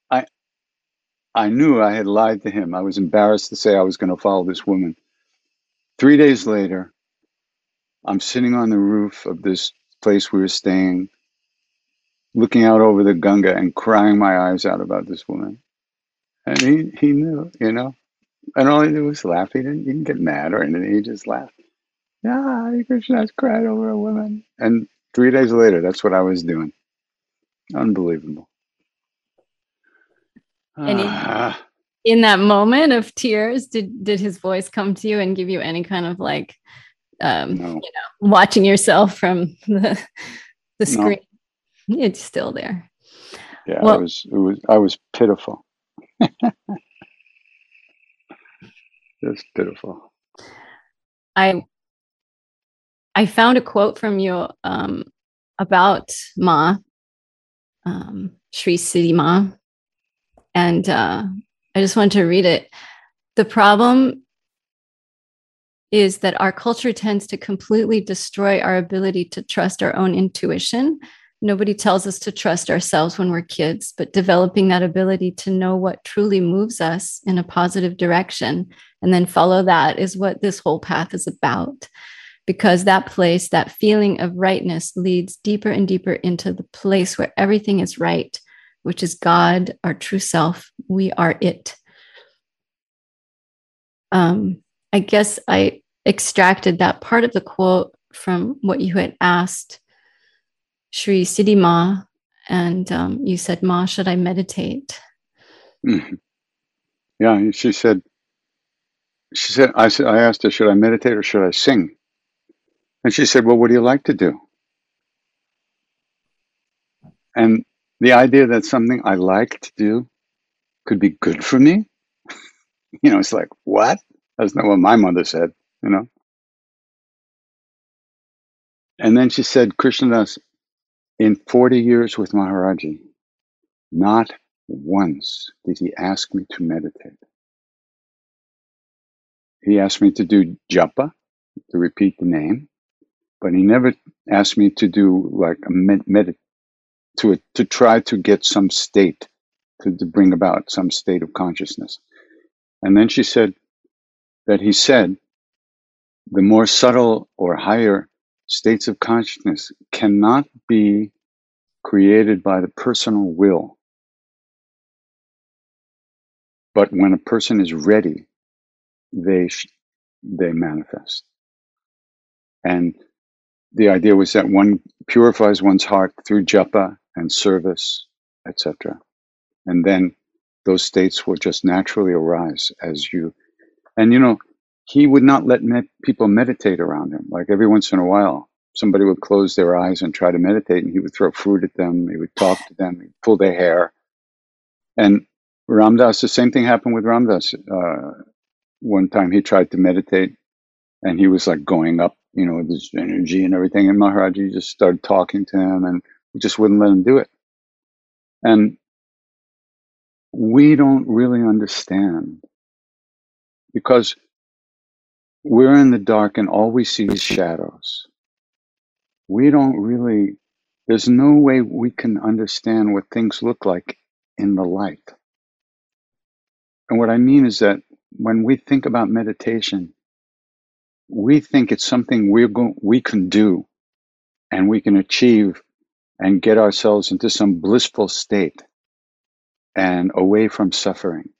[SPEAKER 2] I knew I had lied to him. I was embarrassed to say I was going to follow this woman. 3 days later, I'm sitting on the roof of this place we were staying, looking out over the Ganga and crying my eyes out about this woman. And he knew, And all he did was laugh. He didn't get mad or anything. He just laughed. Hare Krishna's cried over a woman. And 3 days later, that's what I was doing. Unbelievable.
[SPEAKER 1] And in that moment of tears, did his voice come to you and give you any kind of
[SPEAKER 2] no.
[SPEAKER 1] Watching yourself from the screen?
[SPEAKER 2] No.
[SPEAKER 1] It's still there.
[SPEAKER 2] Yeah, well, I was pitiful. Just pitiful.
[SPEAKER 1] I found a quote from you about Ma, Sri Siddhi Ma, and I just wanted to read it. The problem is that our culture tends to completely destroy our ability to trust our own intuition. Nobody tells us to trust ourselves when we're kids, but developing that ability to know what truly moves us in a positive direction and then follow that is what this whole path is about. Because that place, that feeling of rightness leads deeper and deeper into the place where everything is right, which is God, our true self. We are it. I guess I extracted that part of the quote from what you had asked Sri Siddhi Ma, and you said, "Ma, should I meditate?"
[SPEAKER 2] Mm-hmm. Yeah, she said, I asked her, "Should I meditate or should I sing?" And she said, "Well, what do you like to do?" And the idea that something I like to do could be good for me, it's like, what? That's not what my mother said, And then she said, "Krishnadas, in 40 years with Maharaji, Not once did he ask me to meditate. He asked me to do japa, to repeat the name, but he never asked me to do like a to try to get some state, to bring about some state of consciousness. And then she said that he said the more subtle or higher states of consciousness cannot be created by the personal will. But when a person is ready, they manifest. And the idea was that one purifies one's heart through japa and service, etc. And then those states will just naturally arise as you. And he would not let people meditate around him. Like every once in a while, somebody would close their eyes and try to meditate, and he would throw fruit at them. He would talk to them. He'd pull their hair. And Ram Dass, the same thing happened with Ram Dass. One time he tried to meditate, and he was like going up, with his energy and everything. And Maharaji just started talking to him, and we just wouldn't let him do it. And we don't really understand, because we're in the dark and all we see is shadows. There's no way we can understand what things look like in the light. And what I mean is that when we think about meditation, we think it's something we can do and we can achieve and get ourselves into some blissful state and away from suffering.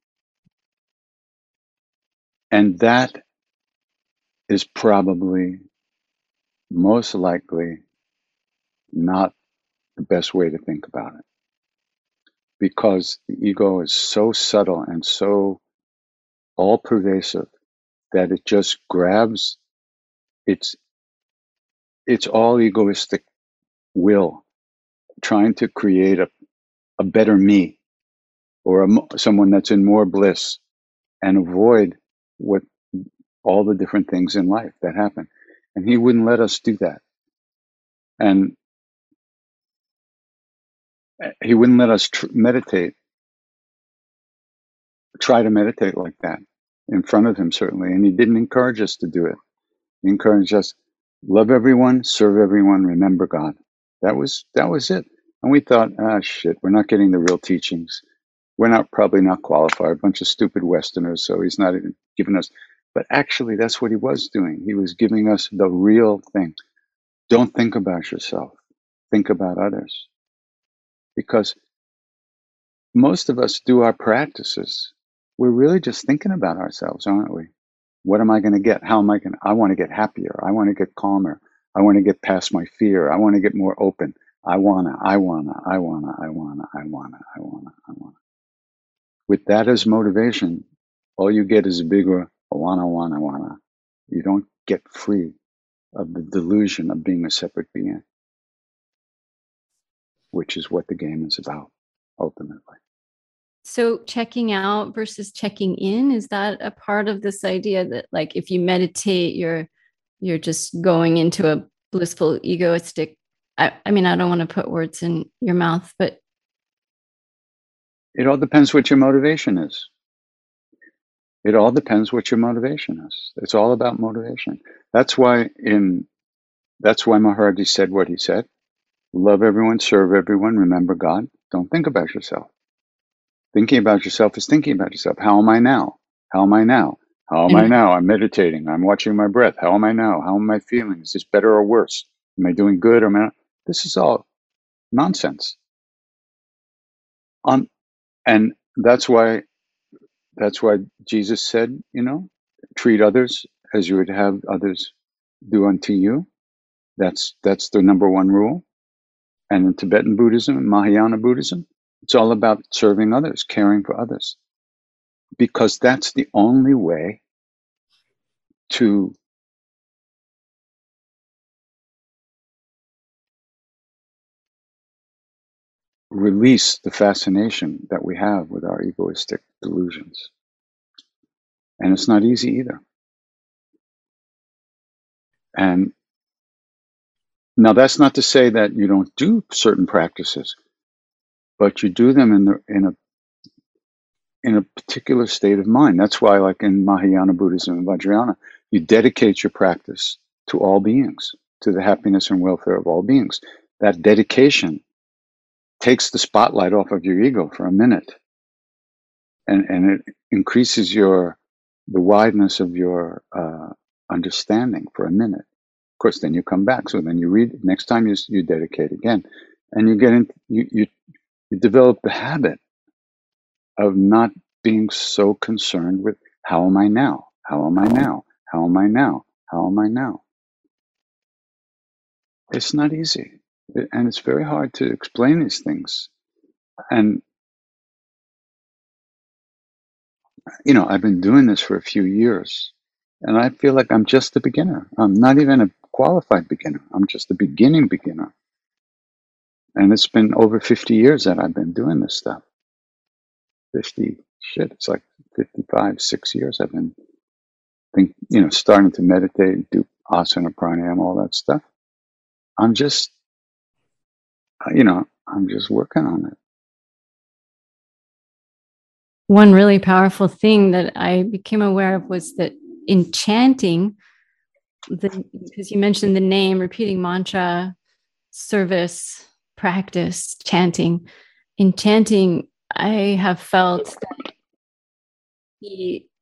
[SPEAKER 2] And that is probably most likely not the best way to think about it, because the ego is so subtle and so all pervasive that it just grabs. It's all egoistic will trying to create a better me, or someone that's in more bliss, and avoid what all the different things in life that happen. And he wouldn't let us do that. And he wouldn't let us try to meditate like that in front of him, certainly. And he didn't encourage us to do it. He encouraged us, love everyone, serve everyone, remember God. That was it. And we thought, shit, we're not getting the real teachings. We're probably not qualified, a bunch of stupid Westerners, so he's not even giving us. But actually, that's what he was doing. He was giving us the real thing. Don't think about yourself. Think about others. Because most of us do our practices. We're really just thinking about ourselves, aren't we? What am I going to get? I want to get happier. I want to get calmer. I want to get past my fear. I want to get more open. I wanna. With that as motivation, all you get is a bigger wanna. You don't get free of the delusion of being a separate being, which is what the game is about, ultimately.
[SPEAKER 1] So checking out versus checking in, is that a part of this idea that, like, if you meditate, you're just going into a blissful egoistic, I mean, I don't want to put words in your mouth, but
[SPEAKER 2] it all depends what your motivation is. It's all about motivation. That's why Maharaji said what he said. Love everyone, serve everyone, remember God. Don't think about yourself. Thinking about yourself is thinking about yourself. How am I now? I'm meditating. I'm watching my breath. How am I now? How am I feeling? Is this better or worse? Am I doing good or am I not? This is all nonsense. And that's why Jesus said, treat others as you would have others do unto you. That's the number one rule. And in Tibetan Buddhism and Mahayana Buddhism, it's all about serving others, caring for others, because that's the only way to release the fascination that we have with our egoistic delusions. And it's not easy either. And now that's not to say that you don't do certain practices, but you do them in a particular state of mind. That's why, like in Mahayana Buddhism and Vajrayana, you dedicate your practice to all beings, to the happiness and welfare of all beings. That dedication takes the spotlight off of your ego for a minute, and it increases the wideness of your understanding for a minute. Of course, then you come back. So then you read next time, you dedicate again, and you get in. You develop the habit of not being so concerned with how am I now? How am I now? How am I now? How am I now? It's not easy, and it's very hard to explain these things. And I've been doing this for a few years, and I feel like I'm just a beginner. I'm not even a qualified beginner. I'm just a beginning beginner. And it's been over 50 years that I've been doing this stuff. 50, it's like 55, 6 years I've been starting to meditate, do asana, pranayama, all that stuff. I'm just working on it.
[SPEAKER 1] One really powerful thing that I became aware of was that in chanting, because you mentioned the name, repeating mantra, service, practice, chanting. In chanting, I have felt that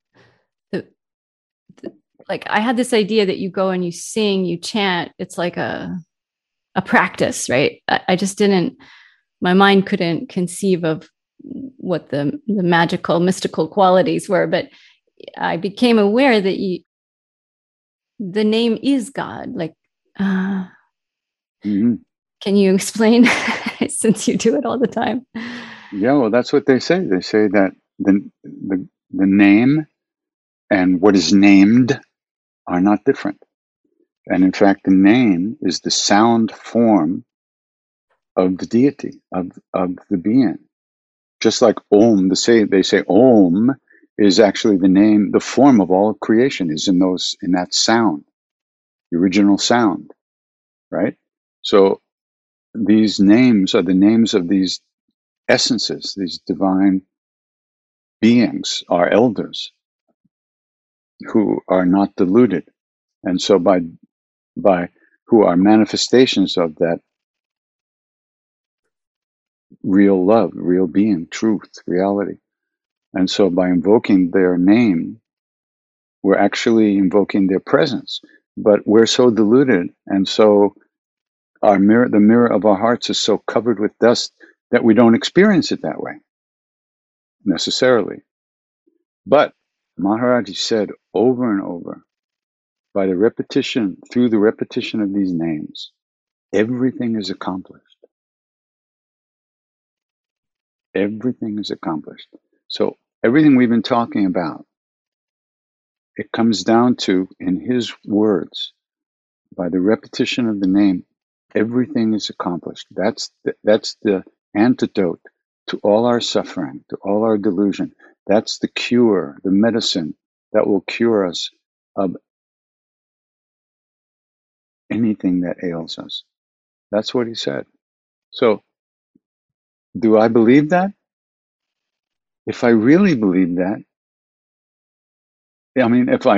[SPEAKER 1] like I had this idea that you go and you sing, you chant. It's like a practice, right? I just didn't. My mind couldn't conceive of what the magical, mystical qualities were, but I became aware that the name is God. Like,
[SPEAKER 2] mm-hmm.
[SPEAKER 1] Can you explain, since you do it all the time?
[SPEAKER 2] Yeah, well, that's what they say. They say that the name and what is named are not different. And in fact, the name is the sound form of the deity, of the being. Just like Om, they say Om is actually the name, the form of all creation is in that sound, the original sound, right? So these names are the names of these essences, these divine beings, our elders, who are not deluded, and so by who are manifestations of that real love, real being, truth, reality. And so by invoking their name, we're actually invoking their presence. But we're so deluded, and so the mirror of our hearts is so covered with dust that we don't experience it that way necessarily. But Maharaji said over and over, through the repetition of these names, everything is accomplished. Everything is accomplished. So everything we've been talking about, it comes down to, in his words, by the repetition of the name, everything is accomplished. That's the antidote to all our suffering, to all our delusion. That's the cure, the medicine that will cure us of anything that ails us. That's what he said. So, do I believe that? If I really believe that, I mean, if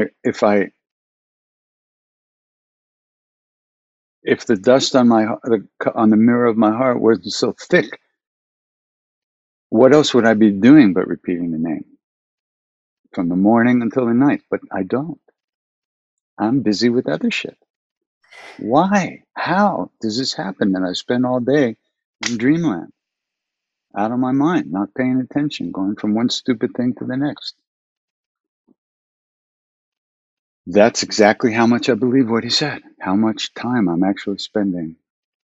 [SPEAKER 2] the dust on the mirror of my heart wasn't so thick, what else would I be doing but repeating the name from the morning until the night? But I don't. I'm busy with other shit. Why? How does this happen that I spend all day in dreamland, out of my mind, not paying attention, going from one stupid thing to the next? That's exactly how much I believe what he said, how much time I'm actually spending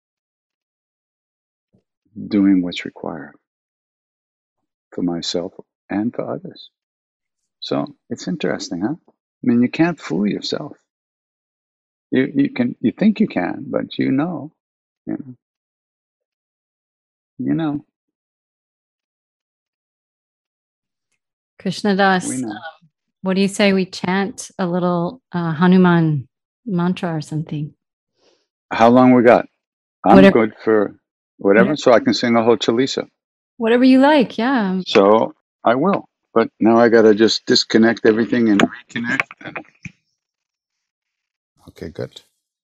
[SPEAKER 2] doing what's required for myself and for others. So it's interesting, huh? I mean, you can't fool yourself. You think you can, but you know.
[SPEAKER 1] Krishna Das, what do you say we chant a little Hanuman mantra or something?
[SPEAKER 2] How long we got? I'm good for whatever, so I can sing a whole Chalisa.
[SPEAKER 1] Whatever you like. Yeah.
[SPEAKER 2] So I will. But now I got to just disconnect everything and reconnect. Okay, good.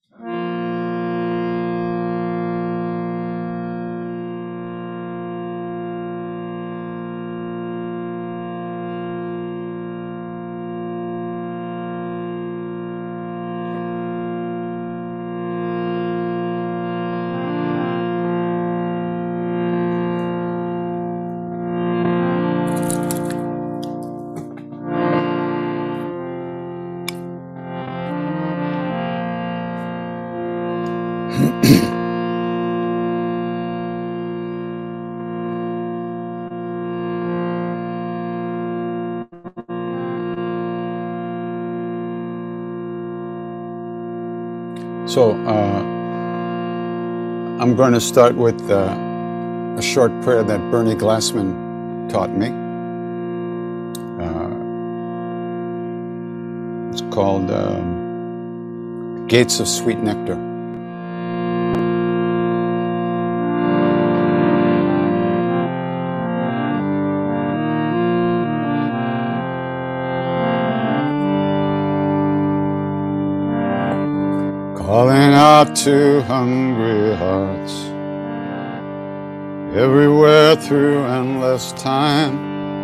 [SPEAKER 2] So I'm going to start with a short prayer that Bernie Glassman taught me. It's called Gates of Sweet Nectar. Calling out to hungry hearts everywhere through endless time.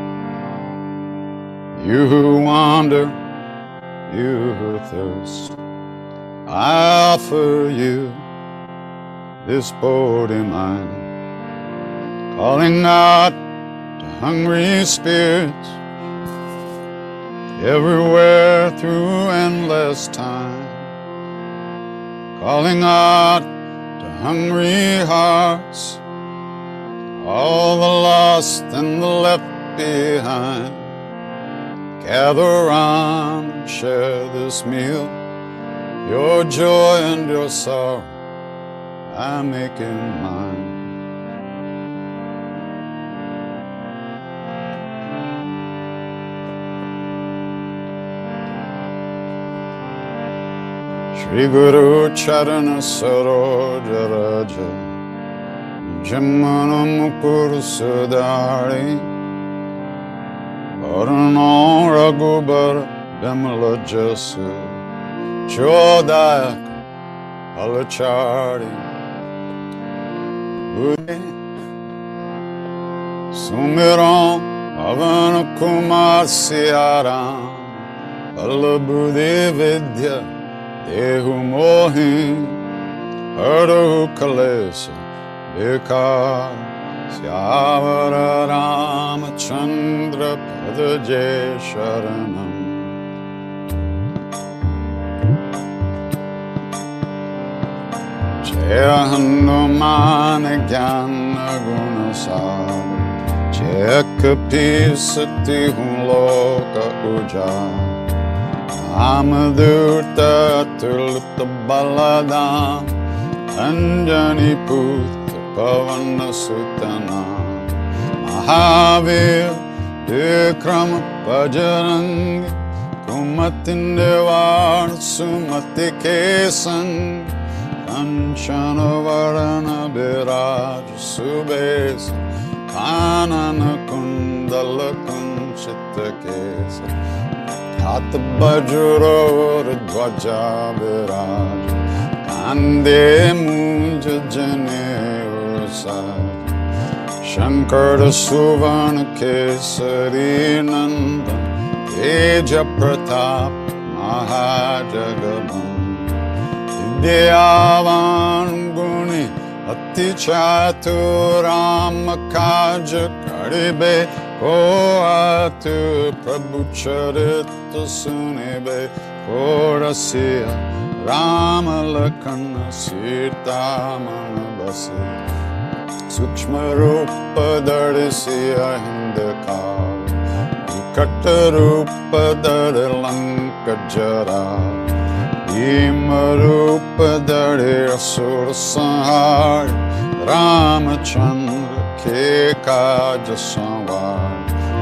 [SPEAKER 2] You who wander, you who thirst, I offer you this body mine. Calling out to hungry spirits everywhere through endless time. Calling out to hungry hearts, all the lost and the left behind. Gather round and share this meal. Your joy and your sorrow I make in mine. Shri Guru Charana Saroja Raja Jamana Mukur Sudari Varano Raghubar Bimala Jasu Chodayak Alachari Buddhi Sumiram Pavan Kumar Siaram Balabuddhi Vidya Dehu mohi Harahu kalesa Bekar Syavara Ramachandra Padaje Sharanam. Jaya Hanuman Jnana Gunasar Jaya Kapi Sati Loka Ujjar Amadurta Tulta Baladam Anjani Putra Pavana Sutana Mahavir Vikrama Pajarang Kumatin Devar Sumati Kesan Kanchana Varana Biraj Subes Kanana Kundala Kunchita Kesan Hat Bajuro Dvaja Viraj Kande Munja Jane Ursaj Shankara Suvan Kesari Nandan Teja Pratap Mahajagabam Vidyavan Guni Ati Chaturam Kaja Karibe Koatu Prabhu Charita Sunibe Korasiya Rama Lakana Sita Manabasi Sukshma Rupa Darisiya Hindakal Vikata Rupa Darilanka Jara Bhima Rupa Dari Asura Sanhar Ramachandra Ke Kaja Samvar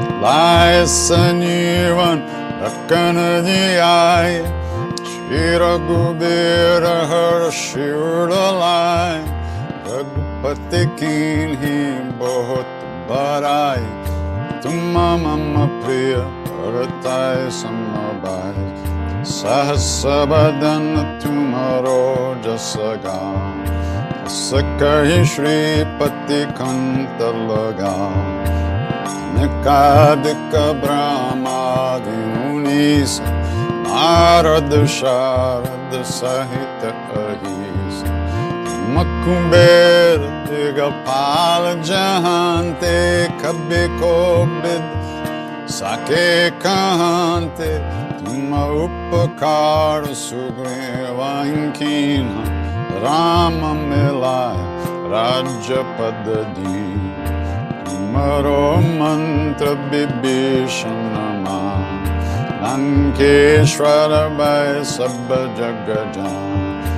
[SPEAKER 2] Laisanjivan Rakanadiyai Shri Raghubira Har Shivdalai Raghupati Kinhi Bahut बराई तुम मम प्रिय परताय समबाय सहस बदन तुम्हारो जस गाओ सकहि श्रीपति कंठ लगाओ निकादिक ब्रह्मादि मुनीस नारद शारद सहित अहिस मकुबेर दिगपाल जहांते कबि कोबिद साके कहते तुम उपकार सुग्रीवांकीन राम मिलाय राज्य पद दी तुमरो मंत्र विभीषण मान लंकेश्वर भय सब जग जान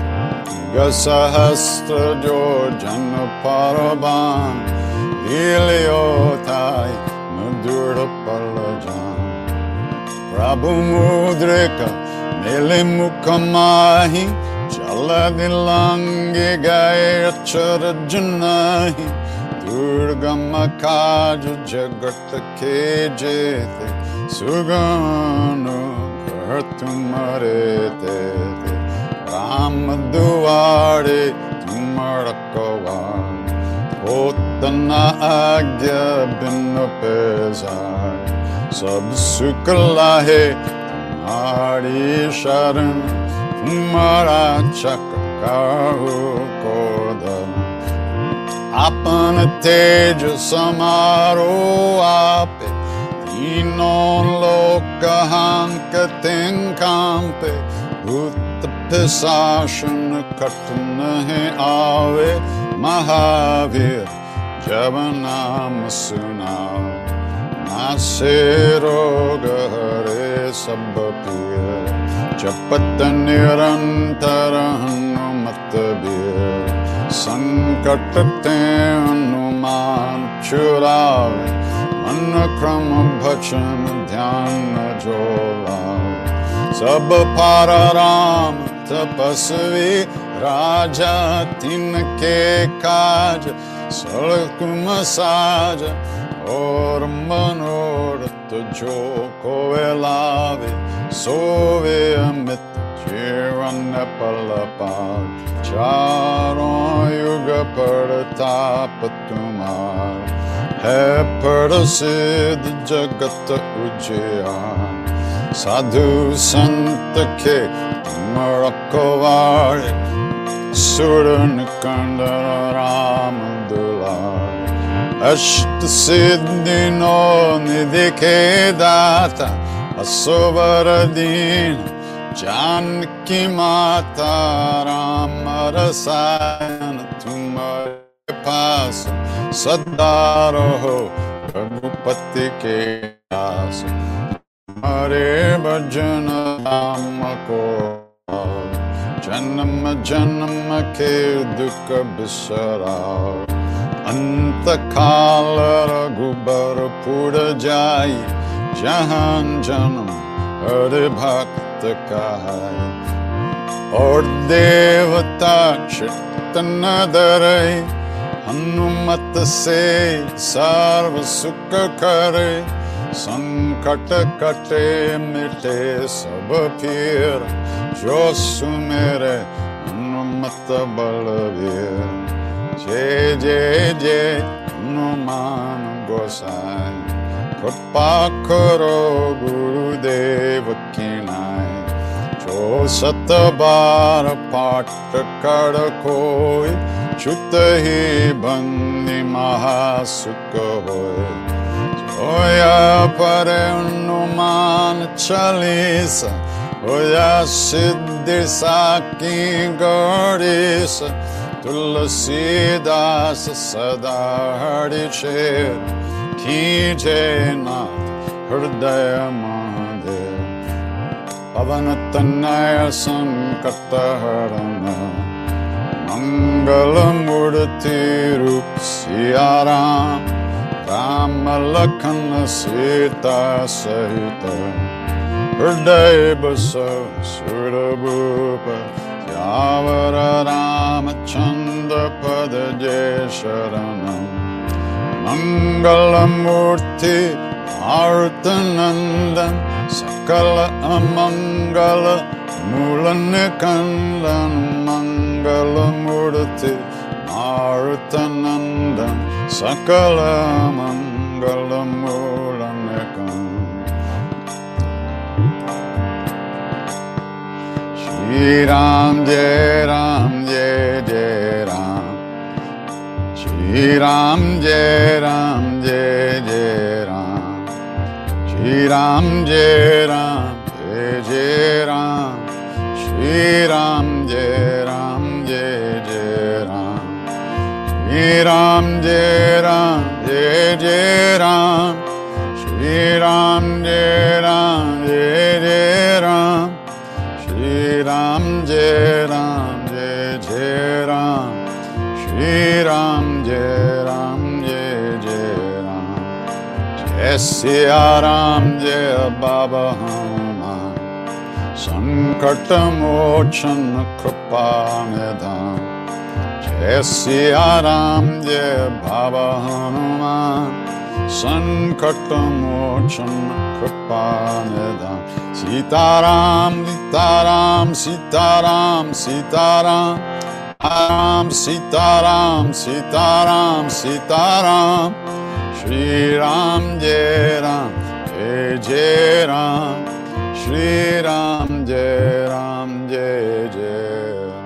[SPEAKER 2] सहस्त्र जो जन परबान लील्योताय मधुर पल जान प्रभु मुद्रिक नील मुख माही चल दिलांगे गए अक्षर जुनाही दुर्गम काज जगत के जेते सुगम कर तुम्हारे ते राम दुआरे तुम रखवार होतना आज्ञा बिन पैजार सब सुख लाहे तुम्हारी शरण तुम्हारा चक्काहु को धन अपन तेज समारो आपे तीनों लोक हांकते कांपे भूत शासन कट नहीं आवे महावीर जब नाम सुनाओ नासे रोग हरे सब पीर जपत निरंतर हनुमत बीर संकट ते हनुमान छुड़ावे मन क्रम भजन ध्यान जो लावे सब पार राम तपस्वी राजा तिनके काज सड़कुम साज और मनोरथ जो कोई लावे सोवे अमित जीवन पल पार चारों युग प्रताप तुम्हार है प्रसिद्ध जगत उजियार साधु संत के तुम रखवारे सुर निकंदन राम दुलारे अष्ट सिद्धि नौ निधि के दाता असुवर दीन जानकी माता राम रसायन तुम्हारे पास सदा रहो रघुपति के दास हरे भजन राम को जन्म जन्म के दुख बिसराओ अंत काल रघुबर पुर जाई जहां जन्म हरे भक्त कहाई और देवता चित्त न डरे हनुमत से सर्व सुख करे संकट कटे मिटे सब पीर जो सुमेरे हनुमत बलवीर जय जय जय हनुमान गोसाई कृपा करो गुरुदेव की नाई जो सत बार पाठ कर कोई छुत ही बंदी महासुख होए होया पर हनुमान चालीसा होया सिद्धि साकी गौरीस तुलसीदास सदा हरि चेर कीजे नाथ हृदय महादेव पवन तनय संकट हरण मंगल मूर्ति रूप सिया राम राम लखन सीता सहित हृदय बसो सुरभूप यावर रामचंद्र पद जय शरणम Mangalamurti Marutanandan Sakala Amangala Mulanikandan Mangalamurti Marutanandan Sakala Amangala Mulanikandan Shri Ram Jai Ram Jai Jai Ram Shri Ram Jai Ram Jai Jai Ram Shri Ram Jai Ram Jai Jai Ram Shri Ram Jai Ram Jai Jai Ram Shri Ram Jai Ram Jai Jai Ram Shri Ram Jai Ram Jai Jai Ram Shri Ram Jai Ram Jai Jai Ram Shri Ram Jai Ram Jai Jai Ram Jai Siya Ram Jai Baba Hanuman Sankata Mochan Kripa Nidhan Jai Siya Ram Jai Baba Hanuman Sankata Mochan Kripa Nidhan Sitaram, Sitaram, Sitaram, Sitaram, Sitaram, Sitaram, Sitaram, Shri Ram Jai Ram, Jai Jai Ram, Shri Ram Jai Ram, Jai Jai Ram.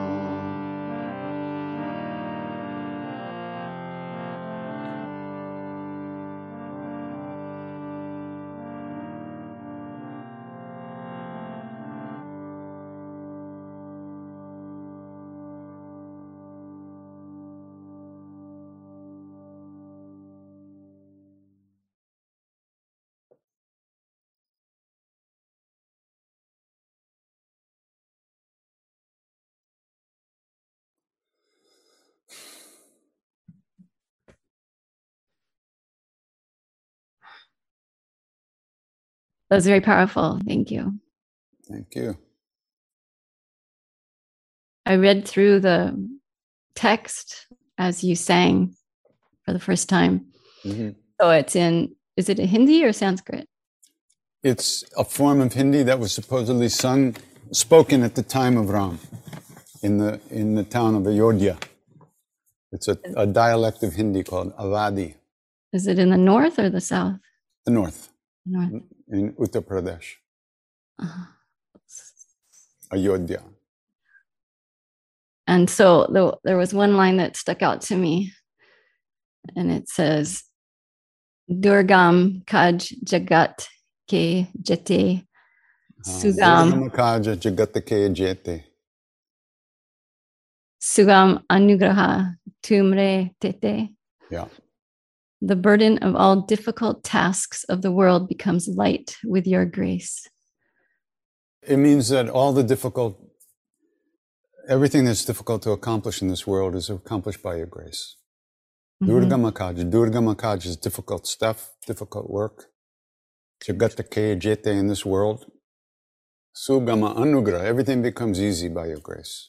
[SPEAKER 1] That was very powerful. Thank you.
[SPEAKER 2] Thank you.
[SPEAKER 1] I read through the text as you sang for the first time. Mm-hmm. So it's in, is it a Hindi or Sanskrit?
[SPEAKER 2] It's a form of Hindi that was supposedly spoken at the time of Ram in the town of Ayodhya. It's a dialect of Hindi called Awadhi.
[SPEAKER 1] Is it in the north or the south?
[SPEAKER 2] The north.
[SPEAKER 1] North.
[SPEAKER 2] In Uttar Pradesh. Ayodhya.
[SPEAKER 1] And so there was one line that stuck out to me, and it says, Durgam kaj jagat ke jete sugam
[SPEAKER 2] kaj jagat ke jete
[SPEAKER 1] sugam anugraha tumre tete.
[SPEAKER 2] Yeah.
[SPEAKER 1] The burden of all difficult tasks of the world becomes light with your grace.
[SPEAKER 2] It means that everything that's difficult to accomplish in this world is accomplished by your grace. Mm-hmm. Durga Makaj is difficult stuff, difficult work. Jagata ke jete in this world. Sugama anugra, everything becomes easy by your grace.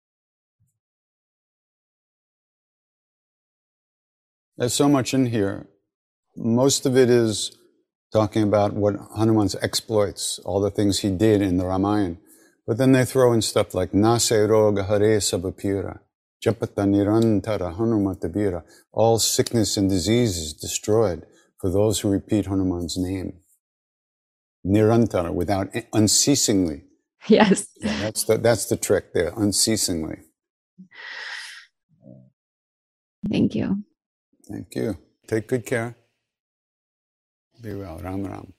[SPEAKER 2] There's so much in here. Most of it is talking about what Hanuman's exploits, all the things he did in the Ramayana. But then they throw in stuff like Nase Roga Hare Sabapira, Japata Nirantara Hanumatabira. All sickness and disease is destroyed for those who repeat Hanuman's name. Nirantara, without unceasingly.
[SPEAKER 1] Yes.
[SPEAKER 2] Yeah, that's the trick there, unceasingly.
[SPEAKER 1] Thank you.
[SPEAKER 2] Thank you. Take good care. Be well. Ram Ram.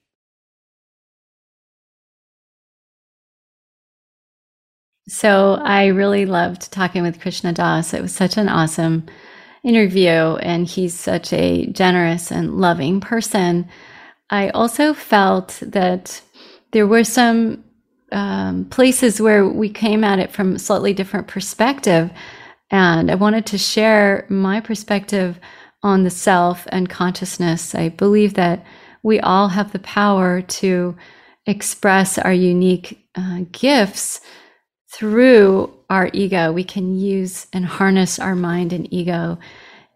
[SPEAKER 1] So I really loved talking with Krishna Das. It was such an awesome interview, and he's such a generous and loving person. I also felt that there were some places where we came at it from a slightly different perspective, and I wanted to share my perspective on the self and consciousness. I believe that we all have the power to express our unique gifts through our ego. We can use and harness our mind and ego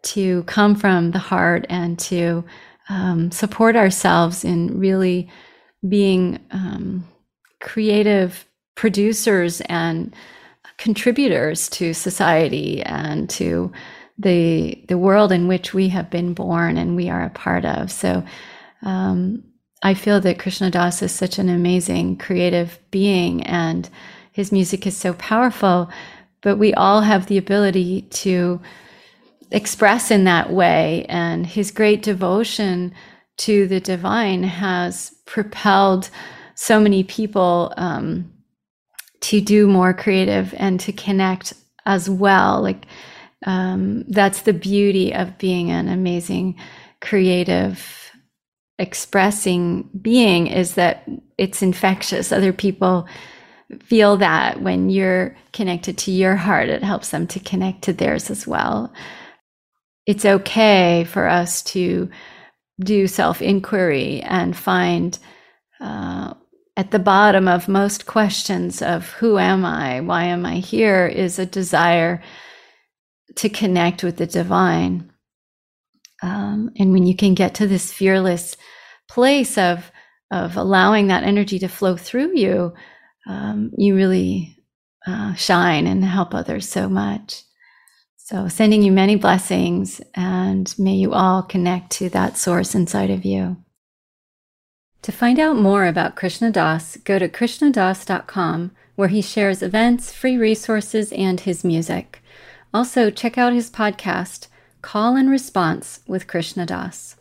[SPEAKER 1] to come from the heart and to support ourselves in really being creative producers and contributors to society and to the world in which we have been born and we are a part of. So I feel that Krishna Das is such an amazing creative being, and his music is so powerful, but we all have the ability to express in that way. And his great devotion to the divine has propelled so many people to do more creative and to connect as well. Like that's the beauty of being an amazing creative expressing being, is that it's infectious. Other people feel that when you're connected to your heart, it helps them to connect to theirs as well. It's okay for us to do self-inquiry and find at the bottom of most questions of who am I, why am I here, is a desire to connect with the divine. And when you can get to this fearless place of allowing that energy to flow through you, you really shine and help others so much. So sending you many blessings, and may you all connect to that source inside of you. To find out more about Krishna Das, go to krishnadas.com, where he shares events, free resources, and his music. Also, check out his podcast, Call and Response with Krishna Das.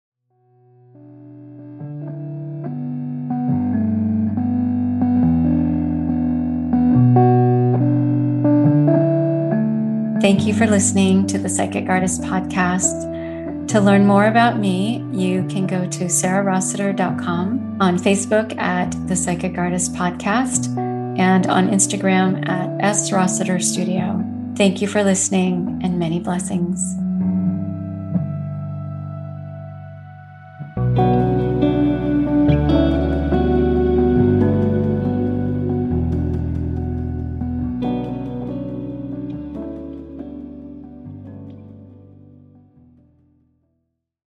[SPEAKER 1] Thank you for listening to the Psychic Artist Podcast. To learn more about me, you can go to sarahrossiter.com, on Facebook at the Psychic Artist Podcast, and on Instagram at srossiterstudio. Thank you for listening, and many blessings.